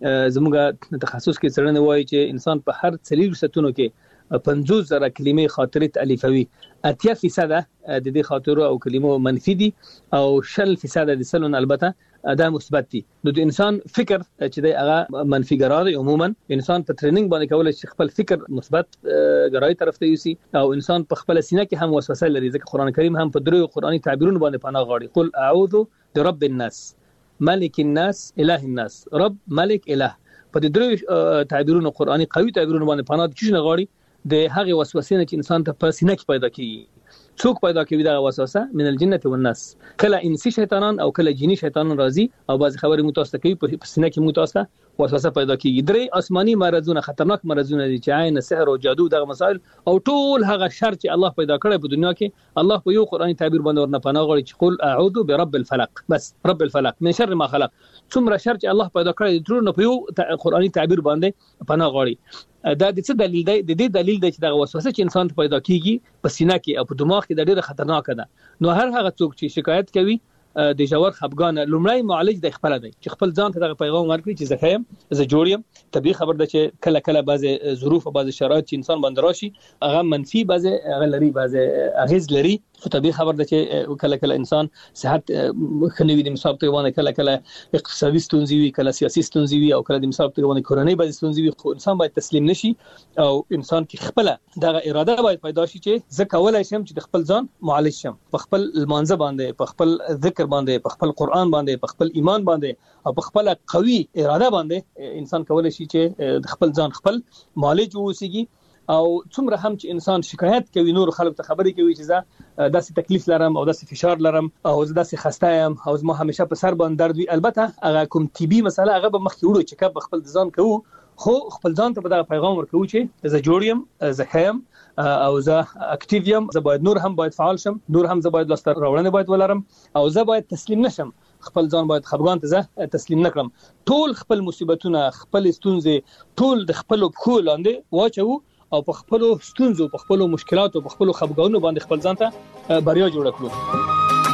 زموږ تخصص کې څرنه وایي چې انسان په هر څلور ستونو کې پنځوس زره کلمې خاطرې تالیفوي اتیا فیصد د دې خاطرو او کلمو منفي دي او شل فیصد د سلون البته دا مثبت دي نو د انسان فکر چې د هغه منفي ګرایي عموما انسان په ټریننګ باندې کولای شي خپل فکر مثبت ګرایي طرف ته یوسي او انسان په خپل سینه کې هم وسوسه لري ځکه قران کریم هم په درو قرآني تعبیرونو باندې پناه غواړي قل اعوذ برب الناس ملک الناس اله الناس رب ملک اله په درو تعبیرونو قرآني قوي تعبیرونو باندې پناه د چیز نه غواړي د هغه وسوسې نه چې انسان ته په سینه کې پیدا کیږي څوک پیدا کوي دا وسوسه من الجنه والناس کله انسي شیطانان او کله جنی شیطانان راځي او بعض خبرې متوسط کوي په سینه کې متوسط وسوسه پیدا کیږي درې آسماني مرزونه خطرناک مرزونه دي چې عین سحر او جادو دغه مسائل او ټول هغه شر چې الله پیدا کړی په دنیا کې الله په یو قرآني تعبیر باندې ورنه پناه غواړي چې قل اعوذ برب الفلق بس رب الفلق من شر ما خلق څومره شر چې الله پیدا کړی ټول نه په یو قرآني تعبیر باندې پناه غواړي دا د څه دلیل دی د دې دلیل دی چې دا وسوسه چې انسان ته پیدا کیږي په سینه کې او په دماغ کې د ډېر خطرناک ده نو هر هغه څوک چې شکایت کوي د ژور خپګان لومړی معالج د خپل دی چې خپل ځان ته دغه پیغام ورکړي چې زه خیم زه جوړ یم طبيعي خبر ده چې کله کله بعض ظروف او بعض شرایط چې انسان باندې راشي هغه منفي بعض غلري بعض اغیز لري خو طبيعي خبر ده چې کله کله انسان صحت خنوي د مصاب ته ونه کله کله اقتصادي ستونزې وي کله سیاسي ستونزې وي او کله د مصاب ته ونه کورنۍ بعض ستونزې وي خو انسان باید تسلیم نشي او انسان کې خپل دغه اراده باید پیدا شي چې زه کولای شم چې د خپل ځان معالج شم په خپل المانزه باندې په خپل ذکر باندې په خپل قرآن باندې په خپل ایمان باندې او په خپل قوي اراده باندې انسان کولای شي چې د خپل ځان خپل معالج ووسیږي او څومره هم چې انسان شکایت کوي نور خلک ته خبرې کوي چې زه داسې تکلیف لرم او داسې فشار لرم او زه داسې خسته یم او زما همیشه په سر باندې درد وي البته هغه کوم طبي مسله هغه به مخکې وړو چې کب خپل ځان کوو خو خپل ځان ته به دا پیغام ورکوي چې زه جوړ یم زه خیم او زه اکټیو یم زه باید نور هم باید فعال شم نور هم زه باید لاسته راوړنه باید ولرم او زه باید تسلیم نشم خپل ځان باید خپګان ته زه تسلیم نکړم ټول خپل مصیبتونه خپل ستونزې ټول د خپل پخو لاندې واچو او په خپل ستونزو په خپل مشکلاتو په خپل خپګانونو باندې خپل ځان ته بریا جوړ کړو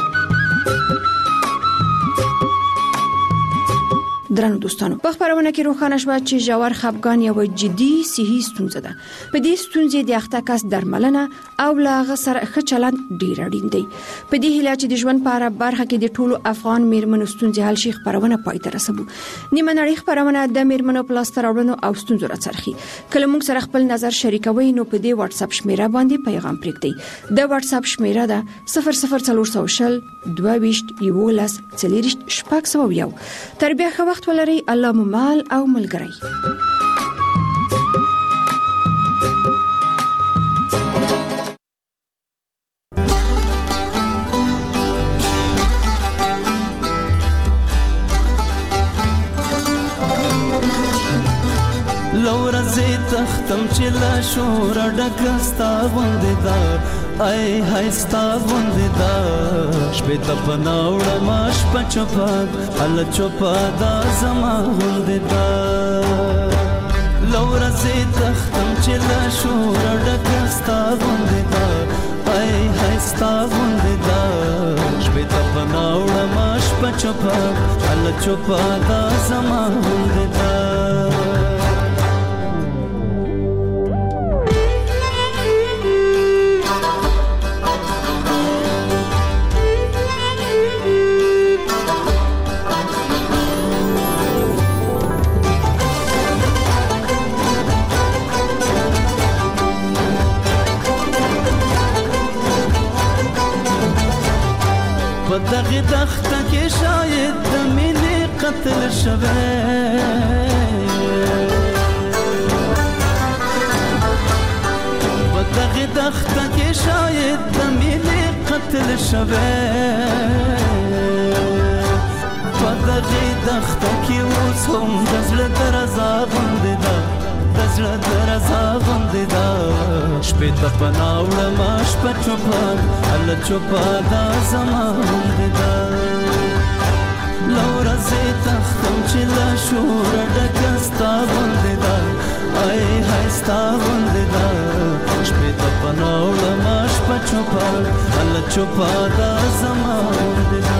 درنو دوستانو په خبرونه کې روښانه شوه چې ژور خپګان یو جدي صحي ستونزه ده په دې ستونزې د اخته کس درملنه او لا غسر ښه چلند ډیر اړین دی په دې هیله چې د ژوند په اړه برخه کې د ټولو افغان میرمنو ستونزې حل شي خبرونه پای ته رسوو نیمه نړۍ خبرونه د میرمنو په لاس راوړنو او ستونزو راڅرخي کله موږ سره خپل نظر شریکوي نو په دې واتس اپ شمیره باندې پیغام پرېږدئ د واتس اپ شمیره ده صفر صفر څلور سوه شل دوه ویشت یولس څلېرویشت شپږ سوه یو تر بیا ښه وخت ولرئ الله مو مال او ملګری لورا زی تختم چې لا شور ډکستا غوندې دا ای هاي ستا غوندې دا شپې ته پناوړه ماش په چوپا هل چوپا دا زما غوندې دا لورا زی تختم چې لا شور ډکستا غوندې دا ای هاي ستا غوندې دا شپې ته پناوړه ماش په چوپا هل چوپا دا زما غوندې دا په دغه دښته کې شاید د مینې قتل شوه دغه دخته کې شاید د مینې قتل شوه په دغه دخته کې اوس هم د زړه درزا غوندې ده د زړه درزا غوندې ده شپې ته پناه وړمه شپه چوپه هله چوپه دا زما غوندې ده له ورځې تختم چې له شوره ډکه ستا غوندې ده ای های ستا غوندې ده شپې ته پناه وړمه شپه چوپه هله چوپه دا زما غوندې ده